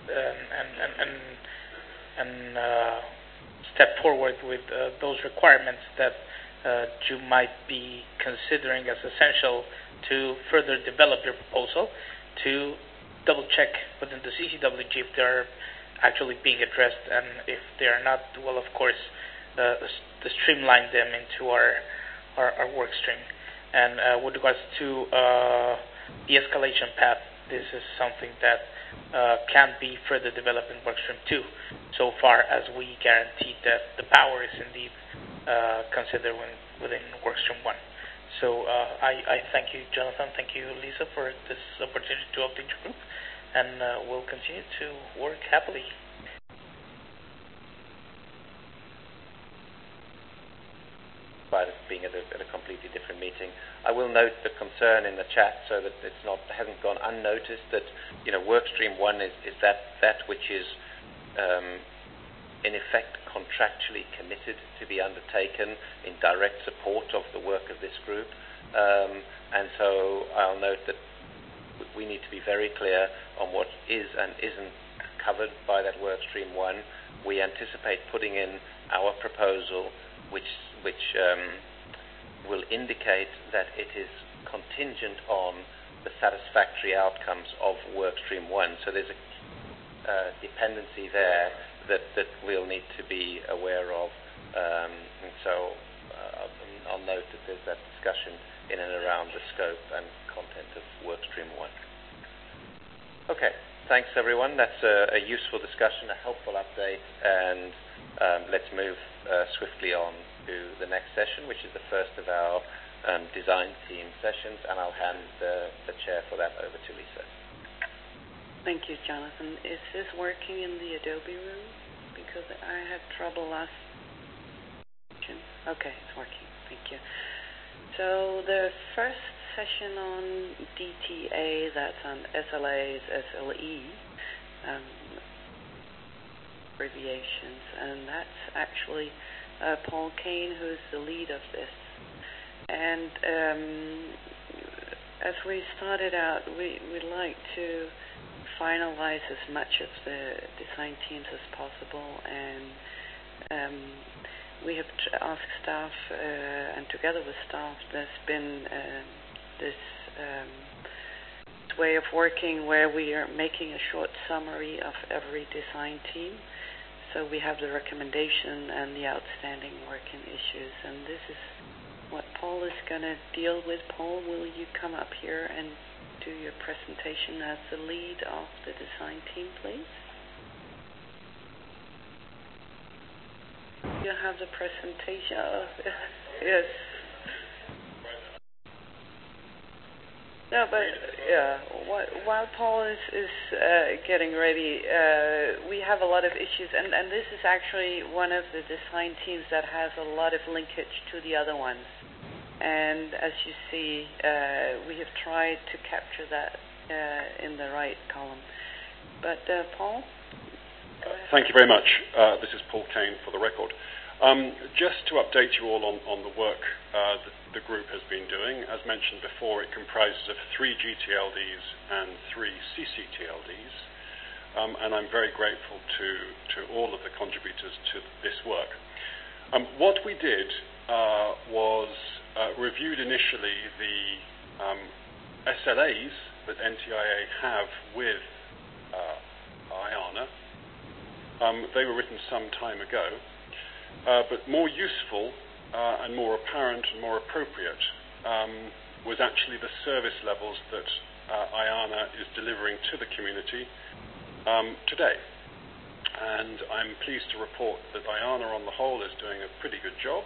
and step forward with those requirements that you might be considering as essential to further develop your proposal, to double check within the CCWG if they're actually being addressed, and if they are not, well, of course, to streamline them into our work stream. And with regards to the escalation path, this is something that can be further developed in workstream 2, so far as we guarantee that the power is indeed considered within workstream 1. So I thank you, Jonathan, thank you, Lisa, for this opportunity to update your group, and we'll continue to work happily. Being at a completely different meeting. I will note the concern in the chat so that it hasn't gone unnoticed that workstream 1 is that which is in effect contractually committed to be undertaken in direct support of the work of this group, and so I'll note that we need to be very clear on what is and isn't covered by that workstream 1. We anticipate putting in our proposal which will indicate that it is contingent on the satisfactory outcomes of workstream 1. So there's a dependency there that we'll need to be aware of. And so I'll note that there's that discussion in and around the scope and content of workstream 1. Okay, thanks everyone. That's a useful discussion, a helpful update, and let's move swiftly on to the next session, which is the first of our design team sessions, and I'll hand the chair for that over to Lisa. Thank you, Jonathan. Is this working in the Adobe room? Because I had trouble last session. Okay, it's working. Thank you. So the first session on DTA, that's on SLAs, SLE, abbreviations, and that's actually Paul Kane, who's the lead of this. And as we started out, we'd like to finalize as much of the design teams as possible, and we have asked staff, and together with staff, there's been this way of working where we are making a short summary of every design team. so we have the recommendation and the outstanding working issues. And this is what Paul is going to deal with. Paul, will you come up here and do your presentation as the lead of the design team, please? You have the presentation. Yes. No, but yeah. While Paul is getting ready, we have a lot of issues, and this is actually one of the design teams that has a lot of linkage to the other ones. And as you see, we have tried to capture that in the right column. But Paul? Thank you very much. This is Paul Kane for the record. Just to update you all on the work that the group has been doing. As mentioned before, it comprises of 3 GTLDs and 3 CCTLDs. And I'm very grateful to all of the contributors to this work. What we did was reviewed initially the SLAs that NTIA have with IANA. They were written some time ago, but more useful and more apparent and more appropriate was actually the service levels that IANA is delivering to the community today. And I'm pleased to report that IANA on the whole is doing a pretty good job.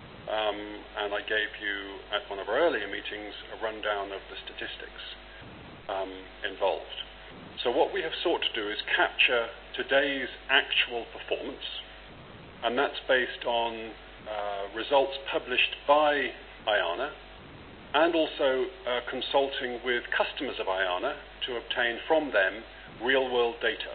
And I gave you, at one of our earlier meetings, a rundown of the statistics involved. So what we have sought to do is capture today's actual performance, and that's based on results published by IANA, and also consulting with customers of IANA to obtain from them real-world data.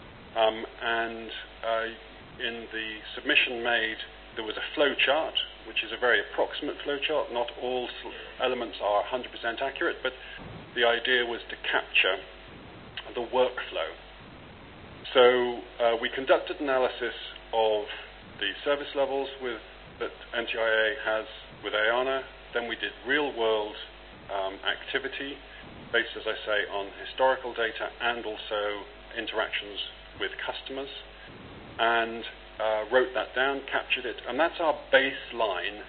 And in the submission made, there was a flow chart, which is a very approximate flow chart. Not all elements are 100% accurate, but the idea was to capture the workflow. So we conducted analysis of the service levels that NTIA has with IANA. Then we did real-world activity based, as I say, on historical data and also interactions with customers, and wrote that down, captured it, and that's our baseline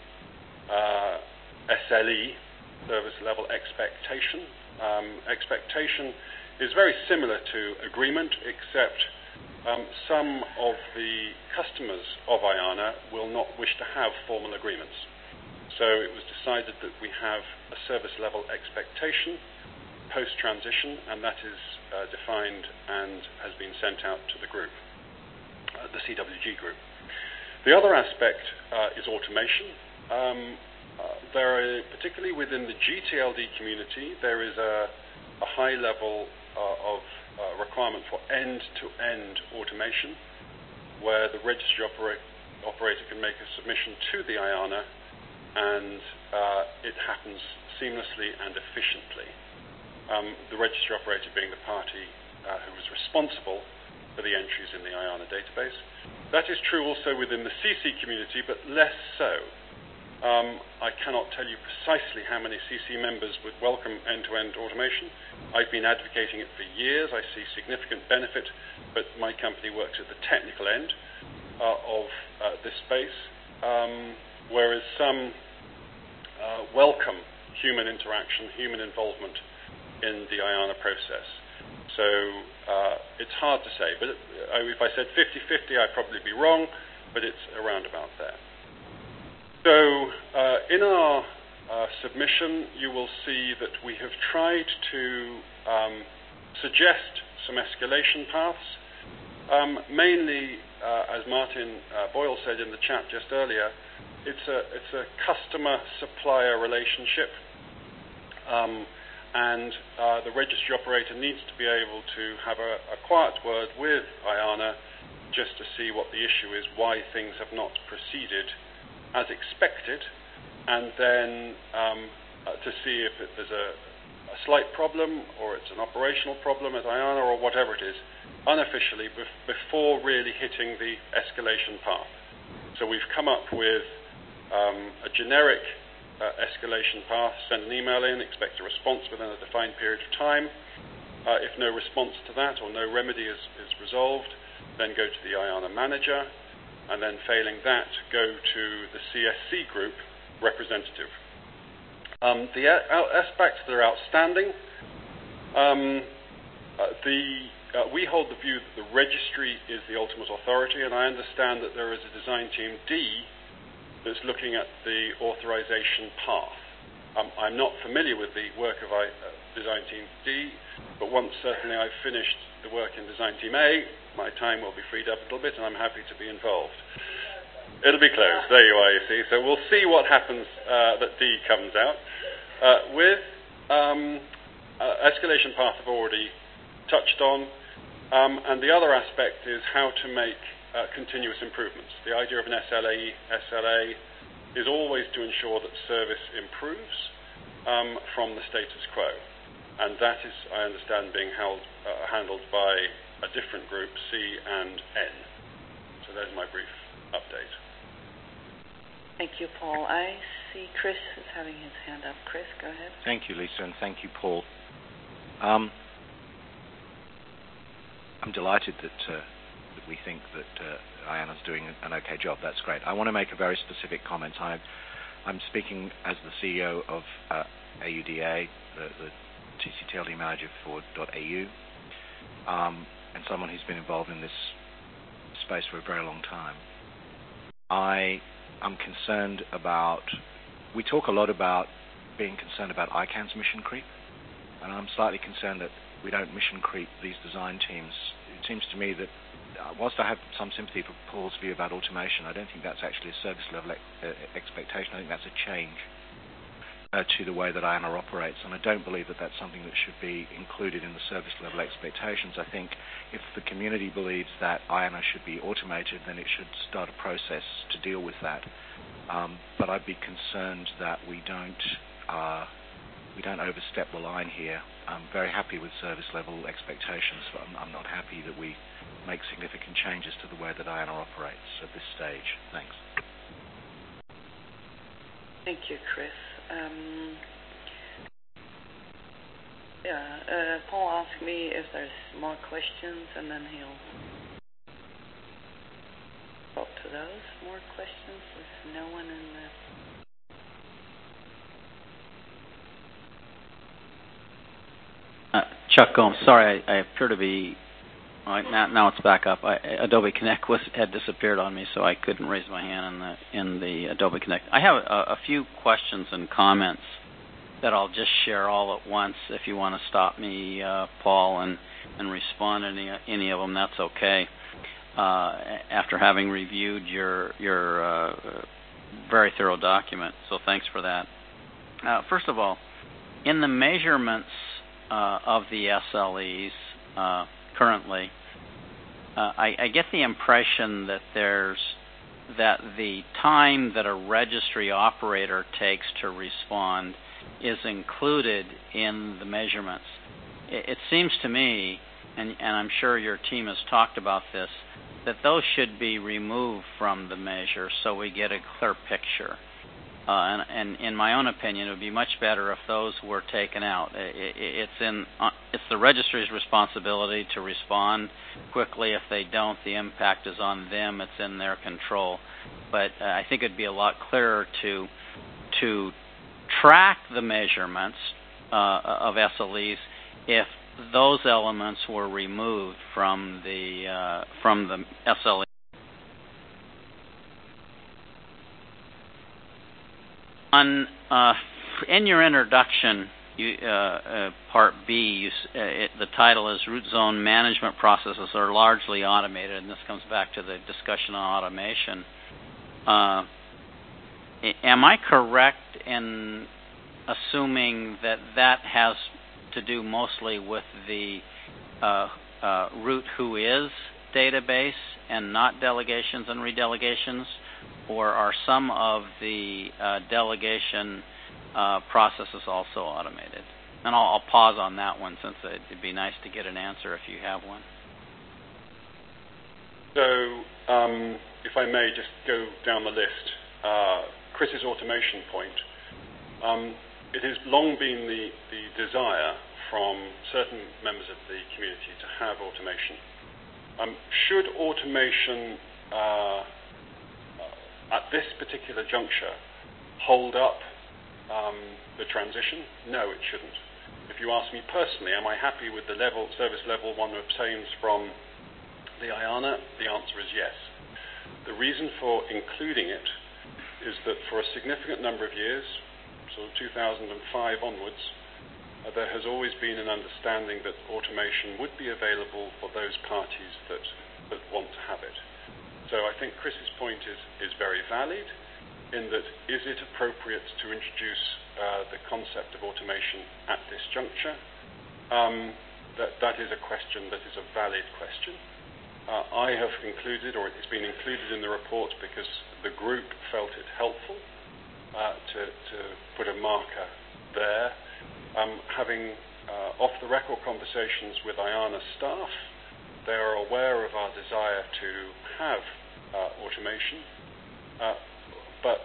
SLE, service level expectation. Expectation is very similar to agreement, except some of the customers of IANA will not wish to have formal agreements. So it was decided that we have a service level expectation post-transition, and that is defined and has been sent out to the group, the CWG group. The other aspect is automation. Particularly within the GTLD community, there is a high level of requirement for end-to-end automation, where the registry operator can make a submission to the IANA, and it happens seamlessly and efficiently. The registry operator being the party who is responsible for the entries in the IANA database. That is true also within the CC community, but less so. I cannot tell you precisely how many CC members would welcome end-to-end automation. I've been advocating it for years. I see significant benefit, but my company works at the technical end of this space, whereas some welcome human interaction, human involvement in the IANA process. So it's hard to say, but if I said 50-50, I'd probably be wrong, but it's around about there. So in our submission, you will see that we have tried to suggest some escalation paths. Mainly, as Martin Boyle said in the chat just earlier, it's a customer-supplier relationship, and the registry operator needs to be able to have a quiet word with IANA just to see what the issue is, why things have not proceeded as expected, and then to see if there's a slight problem or it's an operational problem at IANA or whatever it is, unofficially, before really hitting the escalation path. So we've come up with a generic escalation path: send an email in, expect a response within a defined period of time. If no response to that or no remedy is resolved, then go to the IANA manager, and then failing that, go to the CSC group representative. The aspects that are outstanding, we hold the view that the registry is the ultimate authority, and I understand that there is a design team D that's looking at the authorization path. I'm not familiar with the work of Design Team D, but once certainly I've finished the work in Design Team A, my time will be freed up a little bit, and I'm happy to be involved. It'll be closed. There you are, you see. So we'll see what happens that D comes out. With escalation path I've already touched on, and the other aspect is how to make continuous improvements. The idea of an SLA is always to ensure that service improves from the status quo. And that is, I understand, being handled by a different group, C and N. So there's my brief update. Thank you, Paul. I see Chris is having his hand up. Chris, go ahead. Thank you, Lisa, and thank you, Paul. I'm delighted that we think that IANA's doing an okay job. That's great. I want to make a very specific comment. I'm speaking as the CEO of AUDA, the TCTLD manager for .au, and someone who's been involved in this space for a very long time. I'm concerned about, we talk a lot about being concerned about ICANN's mission creep, and I'm slightly concerned that we don't mission creep these design teams. It seems to me that whilst I have some sympathy for Paul's view about automation, I don't think that's actually a service level expectation. I think that's a change to the way that IANA operates, and I don't believe that that's something that should be included in the service level expectations. I think if the community believes that IANA should be automated, then it should start a process to deal with that. But I'd be concerned that we don't overstep the line here. I'm very happy with service level expectations, but I'm not happy that we make significant changes to the way that IANA operates at this stage. Thanks. Thank you, Chris. Paul asked me if there's more questions, and then he'll talk to those. More questions? There's no one in the... Chuck Gomes, sorry, I appear to be... Now it's back up. Adobe Connect had disappeared on me, so I couldn't raise my hand in the Adobe Connect. I have a few questions and comments that I'll just share all at once. If you want to stop me, Paul, and respond to any of them, that's okay. After having reviewed your very thorough document, so thanks for that. First of all, in the measurements of the SLEs currently, I get the impression that the time that a registry operator takes to respond is included in the measurements. It seems to me, and I'm sure your team has talked about this, that those should be removed from the measure so we get a clear picture. And in my own opinion, it would be much better if those were taken out. It's the registry's responsibility to respond quickly. If they don't, the impact is on them. It's in their control. But I think it'd be a lot clearer to track the measurements of SLEs if those elements were removed from the SLE. In your introduction, Part B, the title is Root Zone Management Processes Are Largely Automated, and this comes back to the discussion on automation. Am I correct in assuming that that has to do mostly with the Root Who Is database and not delegations and redelegations? Or are some of the delegation processes also automated? And I'll pause on that one since it'd be nice to get an answer if you have one. So, if I may just go down the list, Chris's automation point. It has long been the desire from certain members of the community to have automation. Should automation at this particular juncture hold up the transition? No, it shouldn't. If you ask me personally, am I happy with the service level one obtains from the IANA? The answer is yes. The reason for including it is that for a significant number of years, sort of 2005 onwards, there has always been an understanding that automation would be available for those parties that want to have it. So I think Chris's point is very valid in that is it appropriate to introduce the concept of automation at this juncture? That is a question that is a valid question. I have included, or it's been included in the report because the group felt it helpful to put a marker there. Having off-the-record conversations with IANA staff, they are aware of our desire to have automation. But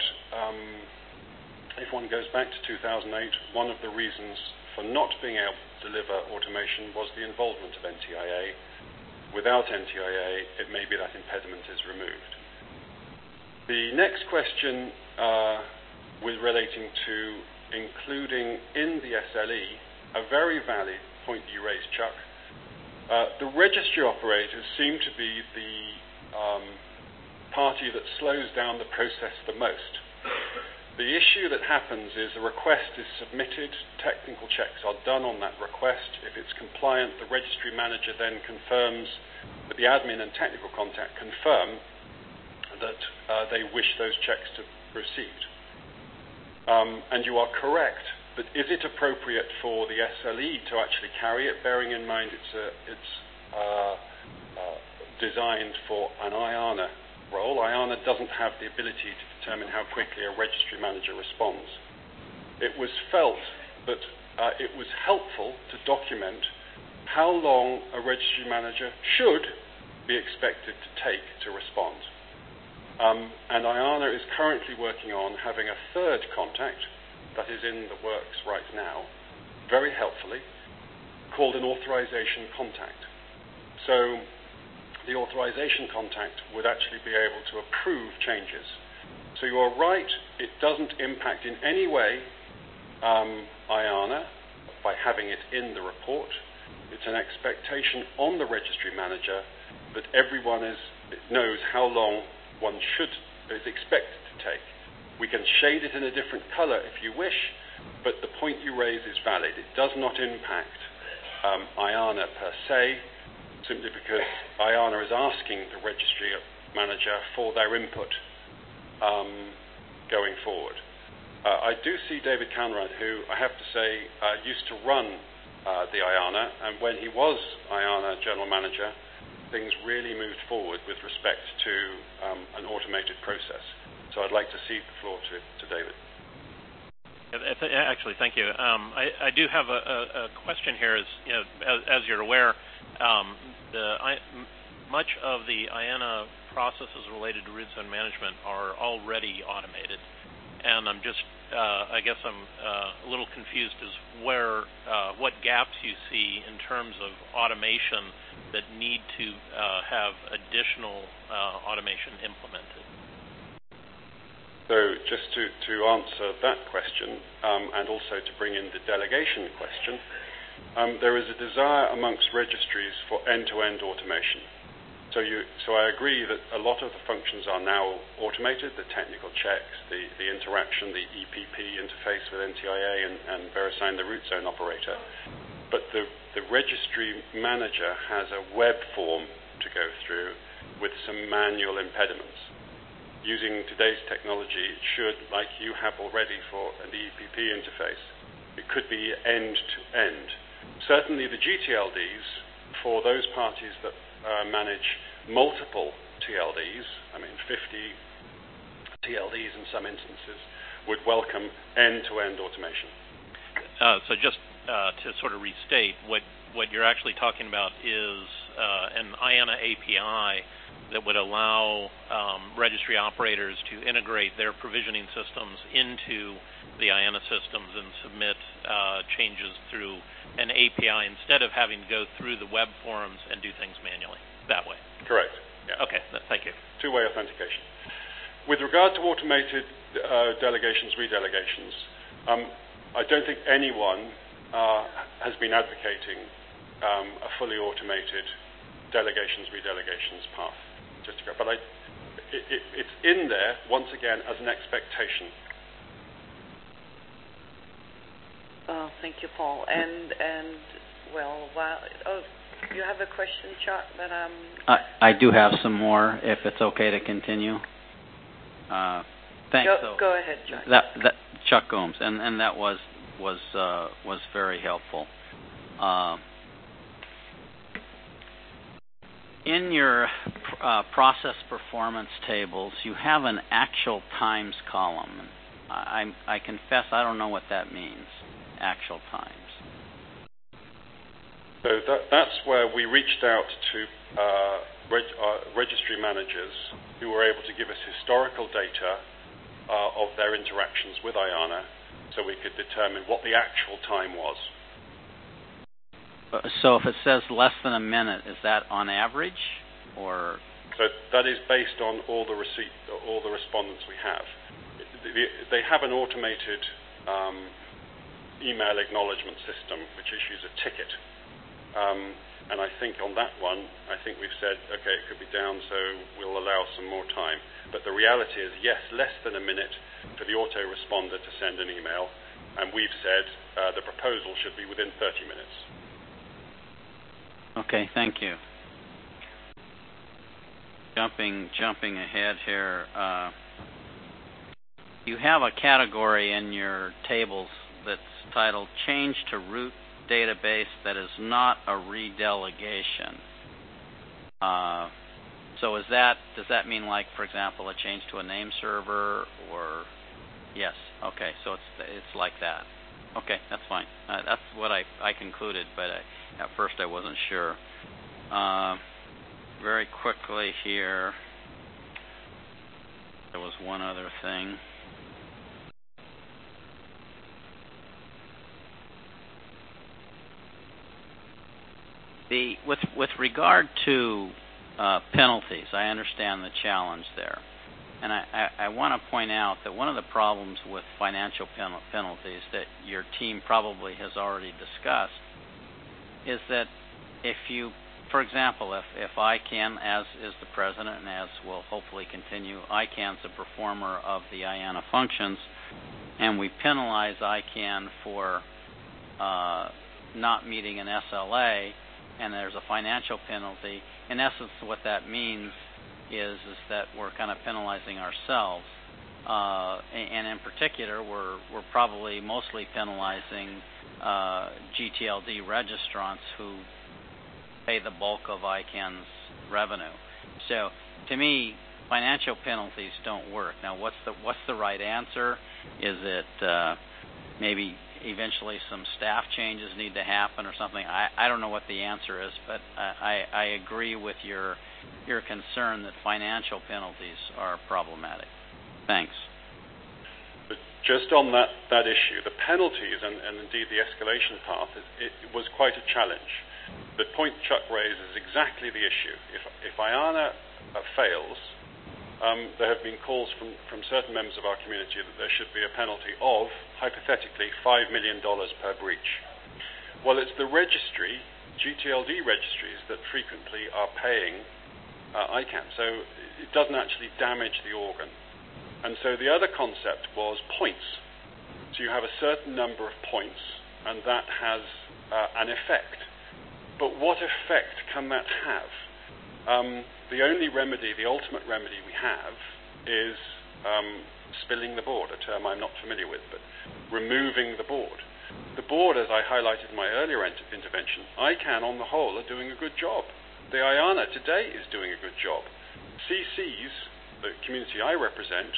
if one goes back to 2008, one of the reasons for not being able to deliver automation was the involvement of NTIA. Without NTIA, it may be that impediment is removed. The next question was relating to including in the SLE a very valid point you raised, Chuck. The registry operators seem to be the party that slows down the process the most. The issue that happens is a request is submitted, technical checks are done on that request. If it's compliant, the registry manager then confirms that the admin and technical contact confirm that they wish those checks to proceed. And you are correct, but is it appropriate for the SLE to actually carry it, bearing in mind it's designed for an IANA role? IANA doesn't have the ability to determine how quickly a registry manager responds. It was felt that it was helpful to document how long a registry manager should be expected to take to respond. And IANA is currently working on having a third contact that is in the works right now, very helpfully, called an authorization contact. So the authorization contact would actually be able to approve changes. So you are right, it doesn't impact in any way IANA by having it in the report. It's an expectation on the registry manager that everyone knows how long one is expected to take. We can shade it in a different color if you wish, but the point you raise is valid. It does not impact IANA per se, simply because IANA is asking the registry manager for their input going forward. I do see David Conrad, who I have to say used to run the IANA, and when he was IANA general manager, things really moved forward with respect to an automated process. So I'd like to cede the floor to David. Actually, thank you. I do have a question here. As you're aware, much of the IANA processes related to root zone management are already automated. And I'm just, I guess I'm a little confused as what gaps you see in terms of automation that need to have additional automation implemented. So just to answer that question, and also to bring in the delegation question, there is a desire amongst registries for end-to-end automation. So I agree that a lot of the functions are now automated, the technical checks, the interaction, the EPP interface with NTIA and VeriSign, the root zone operator. But the registry manager has a web form to go through with some manual impediments. Using today's technology, it should, like you have already for the EPP interface, it could be end-to-end. Certainly the GTLDs, for those parties that manage multiple TLDs, 50 TLDs in some instances, would welcome end-to-end automation. So just to sort of restate, what you're actually talking about is an IANA API that would allow registry operators to integrate their provisioning systems into the IANA systems and submit changes through an API instead of having to go through the web forums and do things manually. that way. Correct. Yeah. Okay, thank you. Two-way authentication. With regard to automated delegations, redelegations, I don't think anyone has been advocating a fully automated delegations, redelegations path. But it's in there, once again, as an expectation. Thank you, Paul. You have a question, Chuck? I do have some more, if it's okay to continue. Thanks. Go ahead, Chuck. That Chuck Gomes, and that was very helpful. In your process performance tables, you have an actual times column. I confess I don't know what that means. Actual times. So that's where we reached out to registry managers who were able to give us historical data of their interactions with IANA, so we could determine what the actual time was. So if it says less than a minute, is that on average, or? So that is based on all the respondents we have. They have an automated email acknowledgement system which issues a ticket. And I think on that one, I think we've said, okay, it could be down, so we'll allow some more time. But the reality is, yes, less than a minute for the autoresponder to send an email, and we've said the proposal should be within 30 minutes. Okay, thank you. Jumping ahead here, you have a category in your tables that's titled Change to Root Database that is not a redelegation. So does that mean, like, for example, a change to a name server, or? Yes. Okay. So it's like that. Okay, that's fine. That's what I concluded, but at first I wasn't sure. Very quickly here, there was one other thing. With regard to penalties, I understand the challenge there. And I want to point out that one of the problems with financial penalties that your team probably has already discussed is that if you, for example, if ICANN, as is the president and as will hopefully continue, ICANN's a performer of the IANA functions, and we penalize ICANN for not meeting an SLA, and there's a financial penalty, in essence what that means is that we're kind of penalizing ourselves. And in particular, we're probably mostly penalizing GTLD registrants who pay the bulk of ICANN's revenue. So to me, financial penalties don't work. Now, what's the right answer? Is it maybe eventually some staff changes need to happen or something? I don't know what the answer is, but I agree with your concern that financial penalties are problematic. Thanks. Just on that issue, the penalties and indeed the escalation path, it was quite a challenge. The point Chuck raised is exactly the issue. If IANA fails, there have been calls from certain members of our community that there should be a penalty of, hypothetically, $5 million per breach. Well, it's the registry, GTLD registries, that frequently are paying ICANN, so it doesn't actually damage the organ. And so the other concept was points. So you have a certain number of points, and that has an effect. But what effect can that have? The only remedy, the ultimate remedy we have is spilling the board, a term I'm not familiar with, but removing the board. The board, as I highlighted in my earlier intervention, ICANN on the whole are doing a good job. The IANA today is doing a good job. CCs, the community I represent,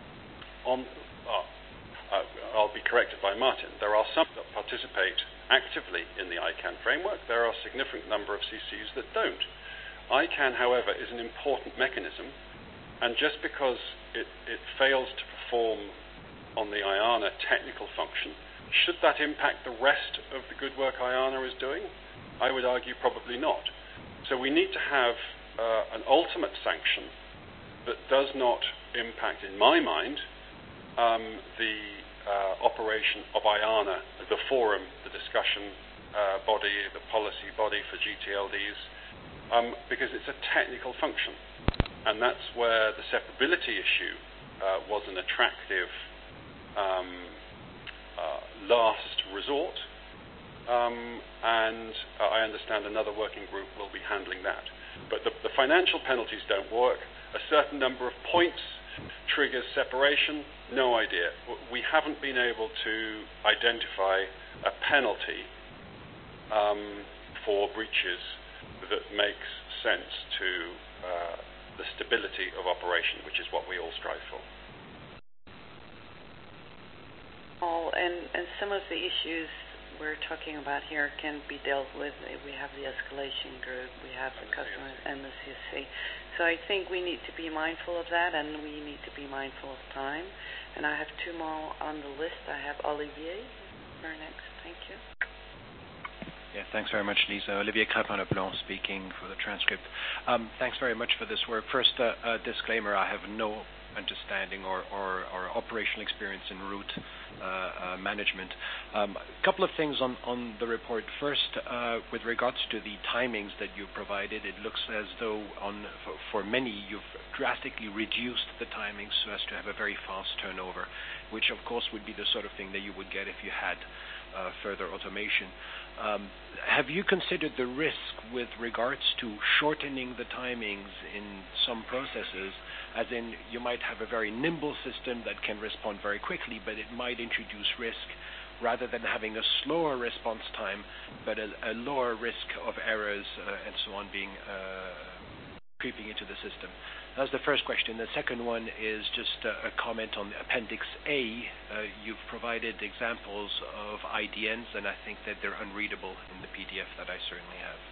I'll be corrected by Martin, there are some that participate actively in the ICANN framework. There are a significant number of CCs that don't. ICANN, however, is an important mechanism, and just because it fails to perform on the IANA technical function, should that impact the rest of the good work IANA is doing? I would argue probably not. So we need to have an ultimate sanction that does not impact, in my mind, the operation of IANA, the forum, the discussion body, the policy body for GTLDs, because it's a technical function. And that's where the separability issue was an attractive last resort. And I understand another working group will be handling that. But the financial penalties don't work. A certain number of points triggers separation, no idea. We haven't been able to identify a penalty for breaches that makes sense to the stability of operation, which is what we all strive for. And some of the issues we're talking about here can be dealt with. We have the escalation group, we have the customer and the CSC. So I think we need to be mindful of that, and we need to be mindful of time. And I have two more on the list. I have Olivier for next. Thank you. Yeah, thanks very much, Lisa. Olivier Crapin-Leblanc speaking for the transcript. Thanks very much for this work. First, a disclaimer, I have no understanding or operational experience in route management. A couple of things on the report. First, with regards to the timings that you provided, it looks as though for many you've drastically reduced the timings so as to have a very fast turnover, which of course would be the sort of thing that you would get if you had further automation. Have you considered the risk with regards to shortening the timings in some processes, as in you might have a very nimble system that can respond very quickly, but it might introduce risk rather than having a slower response time, but a lower risk of errors and so on being creeping into the system? That's the first question. The second one is just a comment on Appendix A. You've provided examples of IDNs, and I think that they're unreadable in the PDF that I certainly have.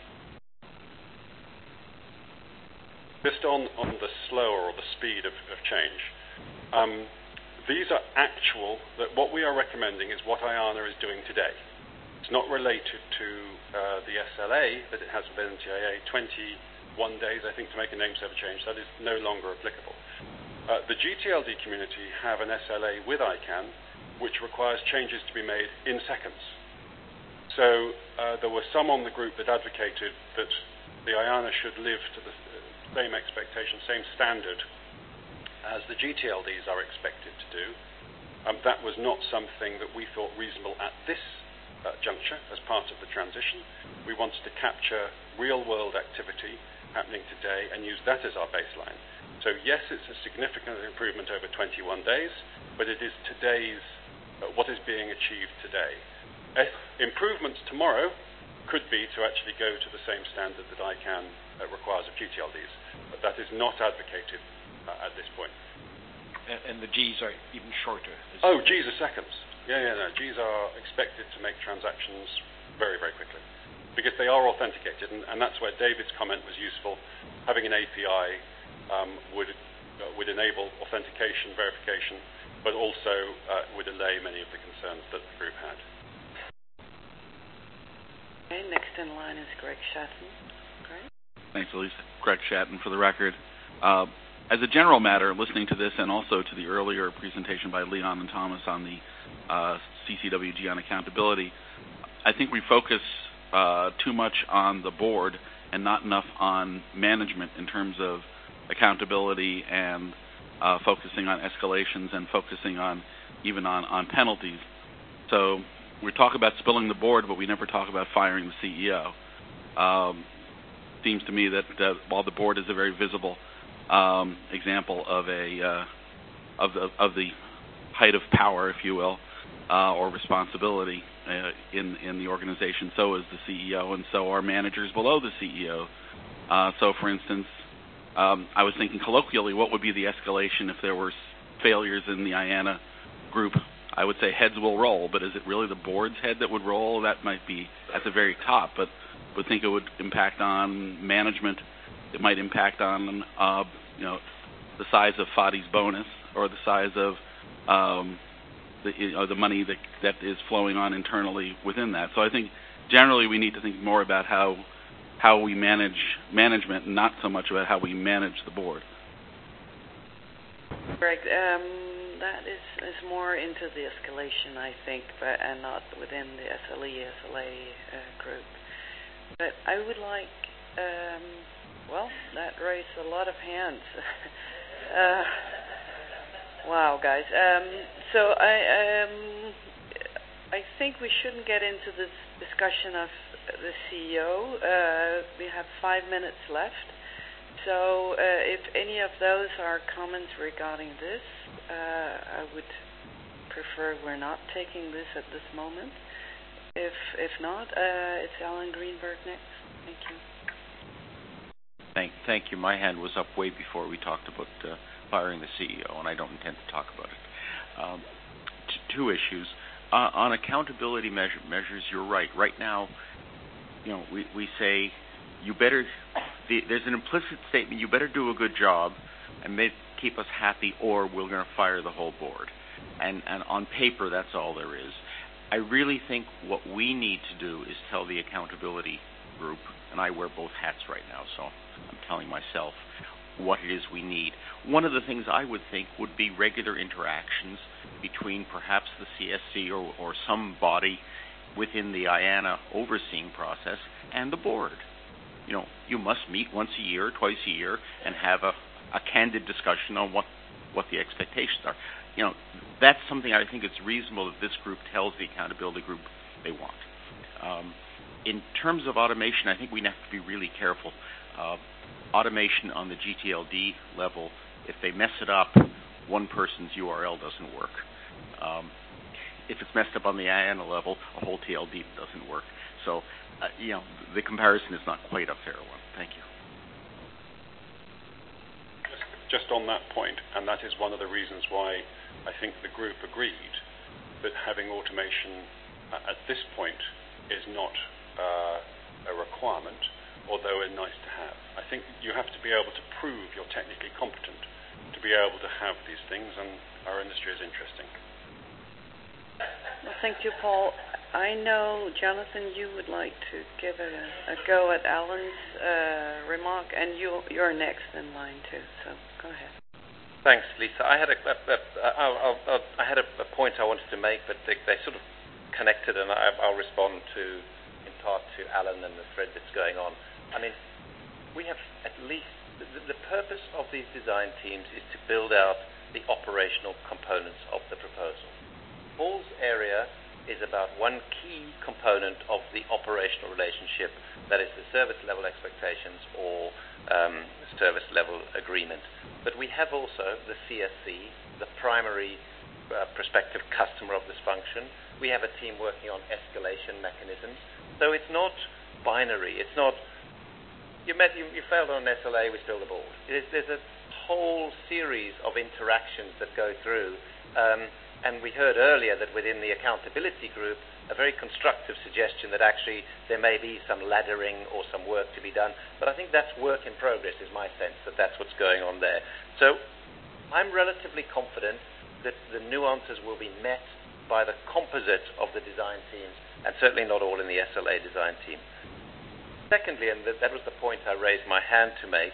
Just on the slower or the speed of change. These are actual, that what we are recommending is what IANA is doing today. It's not related to the SLA that it has with NTIA, 21 days, I think, to make a name server change. That is no longer applicable. The GTLD community have an SLA with ICANN, which requires changes to be made in seconds. So there were some on the group that advocated that the IANA should live to the same expectation, same standard as the GTLDs are expected to do. That was not something that we thought reasonable at this juncture as part of the transition. We wanted to capture real-world activity happening today and use that as our baseline. So yes, it's a significant improvement over 21 days, but it is today's, what is being achieved today. Improvements tomorrow could be to actually go to the same standard that ICANN requires of GTLDs, but that is not advocated at this point. And the Gs are even shorter? Oh, Gs are seconds. No. Gs are expected to make transactions very, very quickly because they are authenticated, and that's where David's comment was useful. Having an API would enable authentication, verification, but also would allay many of the concerns that the group had. Okay, next in line is Greg Shatton. Greg? Thanks, Elisa. Greg Shatton for the record. As a general matter, listening to this and also to the earlier presentation by Leon and Thomas on the CCWG on accountability, I think we focus too much on the board and not enough on management in terms of accountability and focusing on escalations and focusing on even on penalties. So we talk about spilling the board, but we never talk about firing the CEO. Seems to me that while the board is a very visible example of the height of power, if you will, or responsibility in the organization, so is the CEO, and so are managers below the CEO. So, for instance, I was thinking colloquially, what would be the escalation if there were failures in the IANA group? I would say heads will roll, but is it really the board's head that would roll? That might be at the very top, but would think it would impact on management. It might impact on the size of Fadi's bonus or the size of the money that is flowing on internally within that. So I think generally we need to think more about how how we manage management, and not so much about how we manage the board. Correct. That is more into the escalation, I think, and not within the SLA group. But I would like, that raised a lot of hands. Wow, guys. So I think we shouldn't get into this discussion of the CEO. We have 5 minutes left. So if any of those are comments regarding this, I would prefer we're not taking this at this moment. If not, it's Alan Greenberg next. Thank you. Thank you. My hand was up way before we talked about firing the CEO, and I don't intend to talk about it. Two issues. On accountability measures, you're right. Right now, we say you better. There's an implicit statement: you better do a good job and keep us happy, or we're going to fire the whole board. And on paper, that's all there is. I really think what we need to do is tell the accountability group, and I wear both hats right now, so I'm telling myself what it is we need. One of the things I would think would be regular interactions between perhaps the CSC or some body within the IANA overseeing process and the board. You must meet once a year, twice a year, and have a candid discussion on what the expectations are. That's something I think it's reasonable that this group tells the accountability group they want. In terms of automation, I think we have to be really careful. Automation on the GTLD level, if they mess it up, one person's URL doesn't work. If it's messed up on the IANA level, a whole TLD doesn't work. So, the comparison is not quite a fair one. Thank you. Just on that point, and that is one of the reasons why I think the group agreed that having automation at this point is not a requirement, although a nice to have. I think you have to be able to prove you're technically competent to be able to have these things, and our industry is interesting. Well, thank you, Paul. I know, Jonathan, you would like to give a go at Alan's remark, and you're next in line too, so go ahead. Thanks, Lisa. I had a point I wanted to make, but they sort of connected, and I'll respond in part to Alan and the thread that's going on. I mean, we have at least the purpose of these design teams is to build out the operational components of the proposal. Paul's area is about one key component of the operational relationship, that is the service level expectations or service level agreement. But we have also the CSC, the primary prospective customer of this function. We have a team working on escalation mechanisms. So it's not binary. It's not, you failed on an SLA, we spill the board. There's a whole series of interactions that go through. And we heard earlier that within the accountability group, a very constructive suggestion that actually there may be some laddering or some work to be done. But I think that's work in progress, is my sense, that that's what's going on there. So I'm relatively confident that the nuances will be met by the composite of the design teams, and certainly not all in the SLA design team. Secondly, and that was the point I raised my hand to make,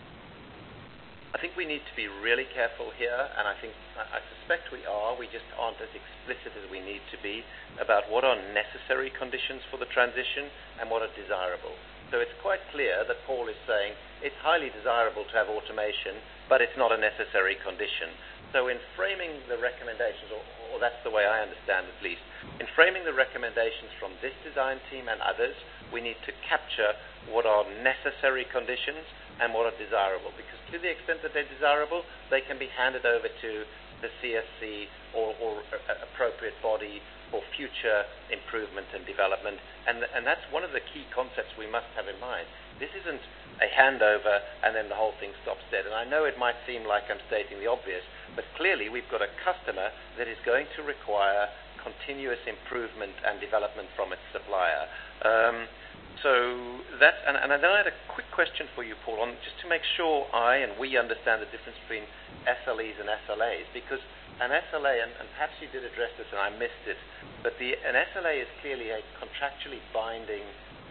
I think we need to be really careful here, and I suspect we are. We just aren't as explicit as we need to be about what are necessary conditions for the transition and what are desirable. So it's quite clear that Paul is saying it's highly desirable to have automation, but it's not a necessary condition. So in framing the recommendations, or that's the way I understand at least, in framing the recommendations from this design team and others, we need to capture what are necessary conditions and what are desirable, because to the extent that they're desirable, they can be handed over to the CSC or appropriate body for future improvement and development. And that's one of the key concepts we must have in mind. This isn't a handover and then the whole thing stops dead. And I know it might seem like I'm stating the obvious, but clearly we've got a customer that is going to require continuous improvement and development from its supplier. So that, and then I had a quick question for you, Paul, on just to make sure I and we understand the difference between SLEs and SLAs, because an SLA, and perhaps you did address this and I missed it, but an SLA is clearly a contractually binding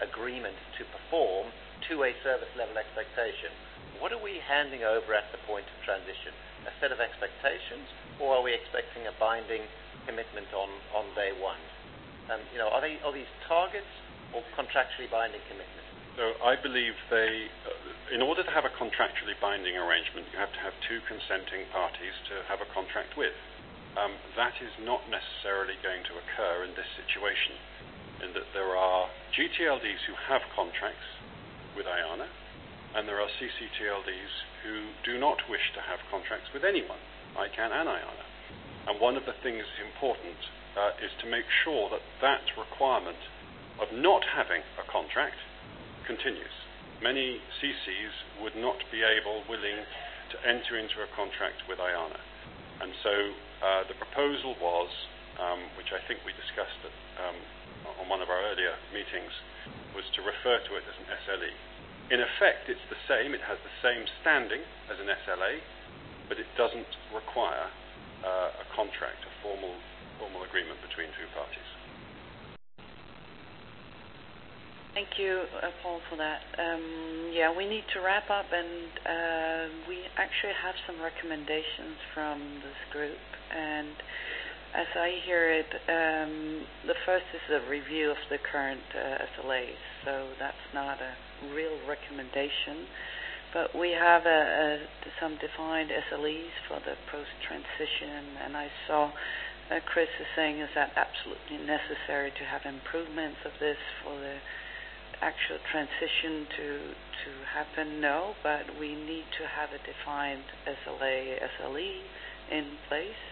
agreement to perform to a service level expectation, what are we handing over at the point of transition? A set of expectations, or are we expecting a binding commitment on day one? Are these targets or contractually binding commitments? So I believe in order to have a contractually binding arrangement, you have to have two consenting parties to have a contract with. That is not necessarily going to occur in this situation, in that there are GTLDs who have contracts with IANA, and there are CCTLDs who do not wish to have contracts with anyone, ICANN and IANA. And one of the things important is to make sure that requirement of not having a contract continues. Many CCs would not be willing to enter into a contract with IANA. And so the proposal was, which I think we discussed on one of our earlier meetings, was to refer to it as an SLE. In effect, it's the same. It has the same standing as an SLA, but it doesn't require a contract, a formal agreement between two parties. Thank you, Paul, for that. We need to wrap up, and we actually have some recommendations from this group. And as I hear it, the first is a review of the current SLAs, so that's not a real recommendation. But we have some defined SLEs for the post-transition, and I saw Chris is saying, is that absolutely necessary to have improvements of this for the actual transition to happen? No, but we need to have a defined SLE in place.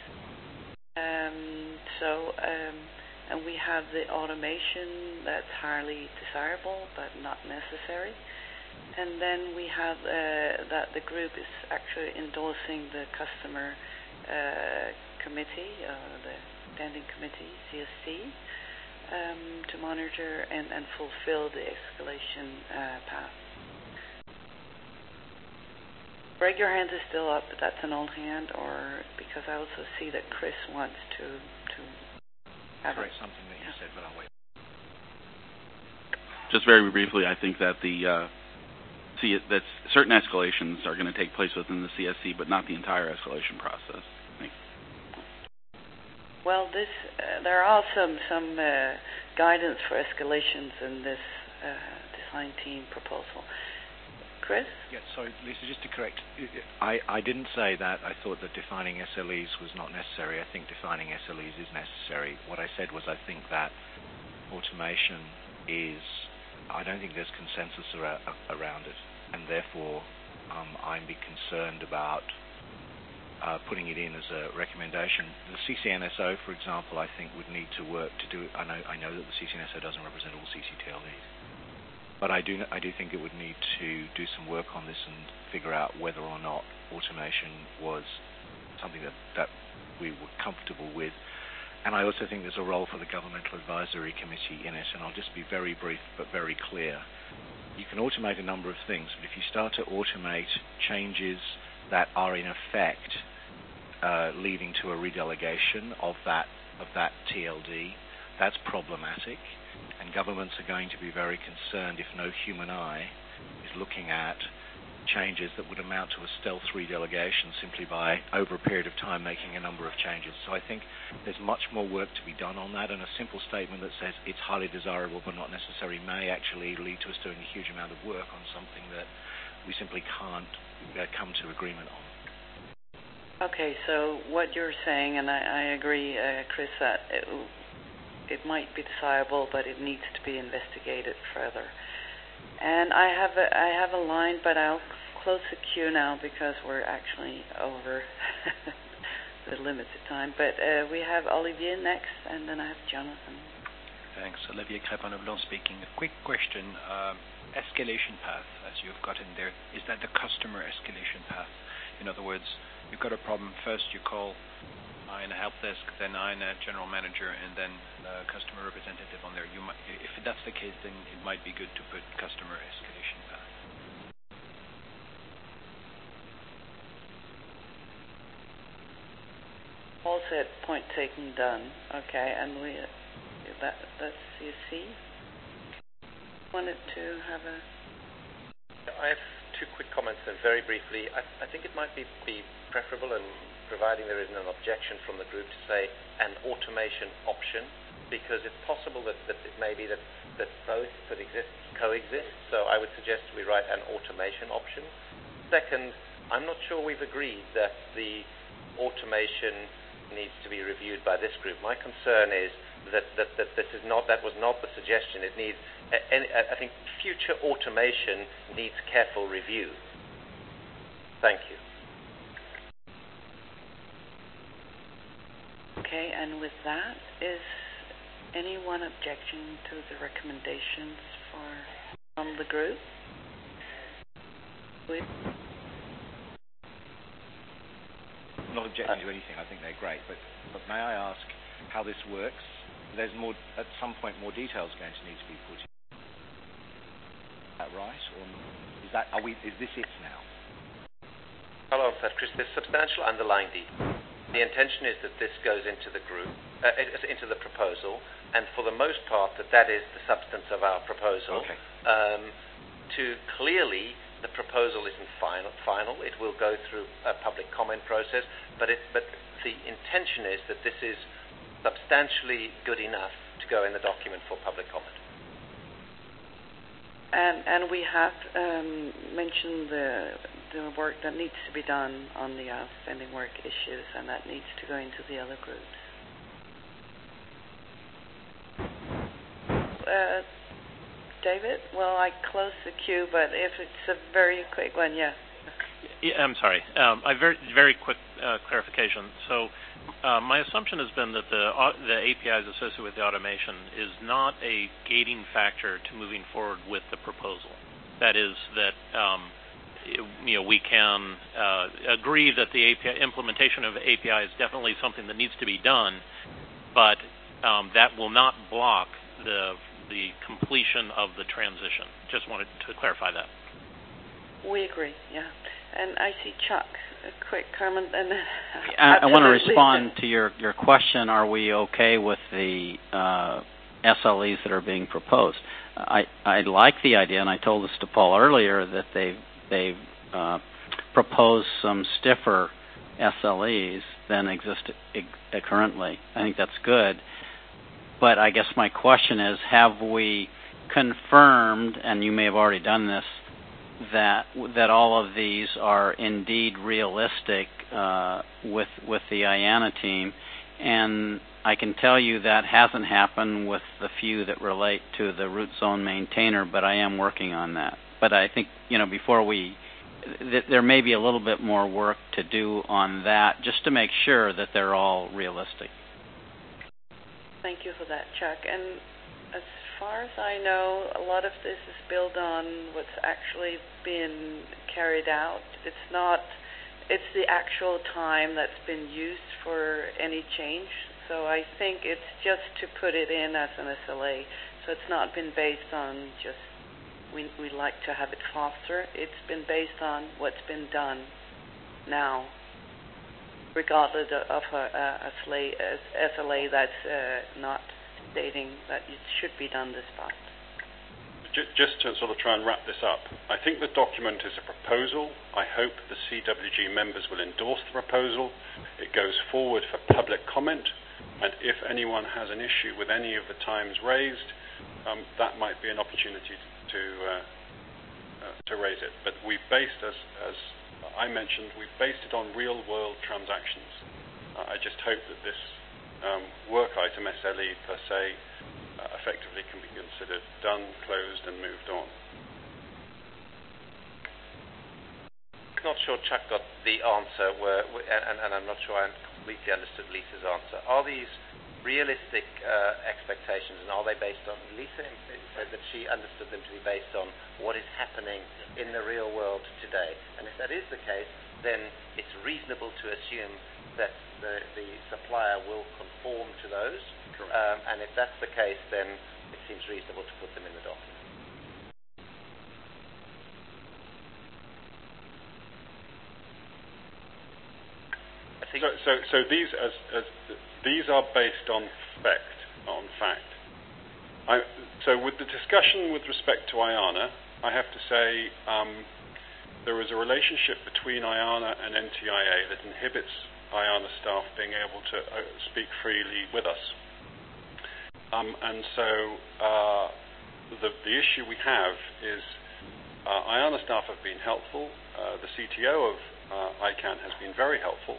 And we have the automation that's highly desirable but not necessary. And then we have that the group is actually endorsing the customer committee, the standing committee, CSC, to monitor and fulfill the escalation path. Greg, your hand is still up, but that's an old hand, or because I also see that Chris wants to have something that you said, but I'll wait. Just very briefly, I think that that certain escalations are going to take place within the CSC, but not the entire escalation process. Thanks. Well, there are also some guidance for escalations in this design team proposal. Chris? Yeah, sorry, Lisa, just to correct, I didn't say that I thought that defining SLEs was not necessary. I think defining SLEs is necessary. What I said was I think that automation I don't think there's consensus around it, and therefore I'd be concerned about putting it in as a recommendation. The CCNSO, for example, I think would need to work to do it. I know that the CCNSO doesn't represent all CCTLDs. But I do think it would need to do some work on this and figure out whether or not automation was something that we were comfortable with. And I also think there's a role for the Governmental Advisory Committee in it, and I'll just be very brief but very clear. You can automate a number of things, but if you start to automate changes that are in effect leading to a redelegation of that TLD, that's problematic. And governments are going to be very concerned if no human eye is looking at changes that would amount to a stealth redelegation simply by, over a period of time, making a number of changes. So I think there's much more work to be done on that, and a simple statement that says it's highly desirable but not necessary may actually lead to us doing a huge amount of work on something that we simply can't come to agreement on. Okay, so what you're saying, and I agree, Chris, that it might be desirable, but it needs to be investigated further. And I have a line, but I'll close the queue now because we're actually over the limited time. But we have Olivier next, and then I have Jonathan. Thanks. Olivier Crépin-Leblond speaking. A quick question. Escalation path, as you've got in there, is that the customer escalation path? In other words, you've got a problem, first you call IANA help desk, then IANA general manager, and then customer representative on there. If that's the case, then it might be good to put customer escalation path. Paul said point taken, done. Okay, and that's CSC. wanted to have a... I have two quick comments, and very briefly, I think it might be preferable, and providing there isn't an objection from the group, to say an automation option, because it's possible that it may be that both could coexist. So I would suggest we write an automation option. Second, I'm not sure we've agreed that the automation needs to be reviewed by this group. My concern is that that was not the suggestion. It needs, I think, future automation needs careful review. Thank you. Okay, and with that, is anyone objection to the recommendations from the group? Not objecting to anything. I think they're great. But may I ask how this works? There's more, at some point, more details going to need to be put in. Is that right, or is this it now? I'll answer that, Chris. There's substantial underlying detail. The intention is that this goes into the group, into the proposal, and for the most part, that is the substance of our proposal. Okay. Clearly, the proposal isn't final. It will go through a public comment process, but the intention is that this is substantially good enough to go in the document for public comment. And we have mentioned the work that needs to be done on the outstanding work issues, and that needs to go into the other groups. David? Well, I closed the queue, but if it's a very quick one, yeah. Yeah, I'm sorry. Very quick clarification. So my assumption has been that the APIs associated with the automation is not a gating factor to moving forward with the proposal. That is that we can agree that the API implementation of API is definitely something that needs to be done, but that will not block the completion of the transition. Just wanted to clarify that. We agree, yeah. And I see Chuck, a quick comment. And I want to respond to your question. Are we okay with the SLEs that are being proposed? I like the idea, and I told this to Paul earlier, that they've proposed some stiffer SLEs than exist currently. I think that's good. But I guess my question is, have we confirmed, and you may have already done this, that all of these are indeed realistic with the IANA team? And I can tell you that hasn't happened with the few that relate to the root zone maintainer, but I am working on that. But I think, before there may be a little bit more work to do on that, just to make sure that they're all realistic. Thank you for that, Chuck. And as far as I know, a lot of this is built on what's actually been carried out. It's the actual time that's been used for any change. So I think it's just to put it in as an SLA. So it's not been based on just, we like to have it faster. It's been based on what's been done now, regardless of a SLA that's not stating that it should be done this fast. Just to sort of try and wrap this up, I think the document is a proposal. I hope the CWG members will endorse the proposal. It goes forward for public comment, and if anyone has an issue with any of the times raised, that might be an opportunity to raise it. But we've based, as I mentioned, we've based it on real-world transactions. I just hope that this work item, SLE per se, effectively can be considered done, closed, and moved on. I'm not sure Chuck got the answer, and I'm not sure I completely understood Lisa's answer. Are these realistic expectations, and are they based on, Lisa said that she understood them to be based on what is happening in the real world today. And if that is the case, then it's reasonable to assume that the supplier will conform to those. And if that's the case, then it seems reasonable to put them in the document. So these are based on fact. So with the discussion with respect to IANA, I have to say there is a relationship between IANA and NTIA that inhibits IANA staff being able to speak freely with us. And so the issue we have is IANA staff have been helpful. The CTO of ICANN has been very helpful.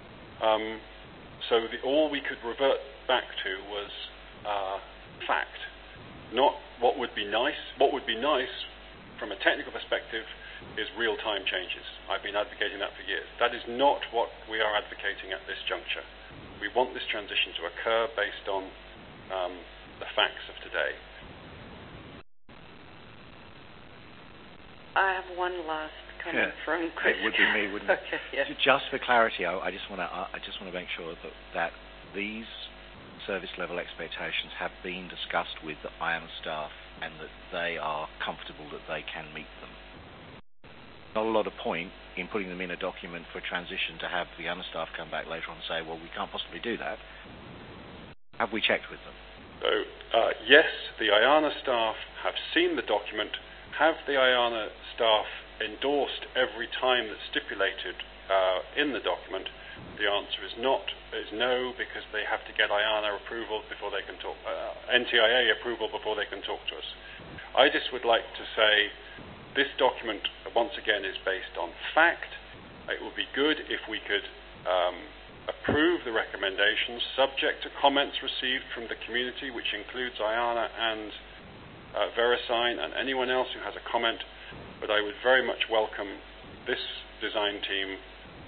So all we could revert back to was fact, not what would be nice. What would be nice from a technical perspective is real-time changes. I've been advocating that for years. That is not what we are advocating at this juncture. We want this transition to occur based on the facts of today. I have one last comment from Chris. It would be me, wouldn't it? Okay, yes. Just for clarity, I just want to make sure that these service level expectations have been discussed with the IANA staff and that they are comfortable that they can meet them. Not a lot of point in putting them in a document for transition to have the IANA staff come back later on and say, well, we can't possibly do that. Have we checked with them? So, yes, the IANA staff have seen the document. Have the IANA staff endorsed every time that's stipulated in the document? The answer is no, because they have to get IANA approval before they can talk, NTIA approval before they can talk to us. I just would like to say this document, once again, is based on fact. It would be good if we could approve the recommendations subject to comments received from the community, which includes IANA and VeriSign and anyone else who has a comment. But I would very much welcome this design team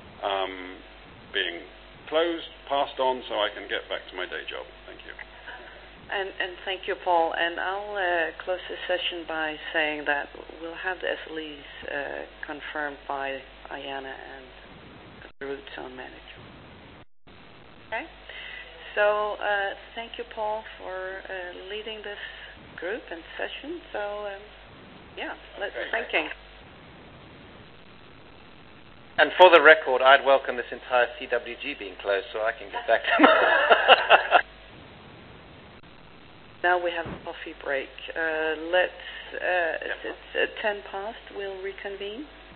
being closed, passed on, so I can get back to my day job. Thank you. And thank you, Paul. And I'll close this session by saying that we'll have the SLEs confirmed by IANA and the root zone manager. Okay? So thank you, Paul, for leading this group and session. So, let's thinking. And for the record, I'd welcome this entire CWG being closed so I can get back to Now we have a coffee break. It's 10 past. We'll reconvene.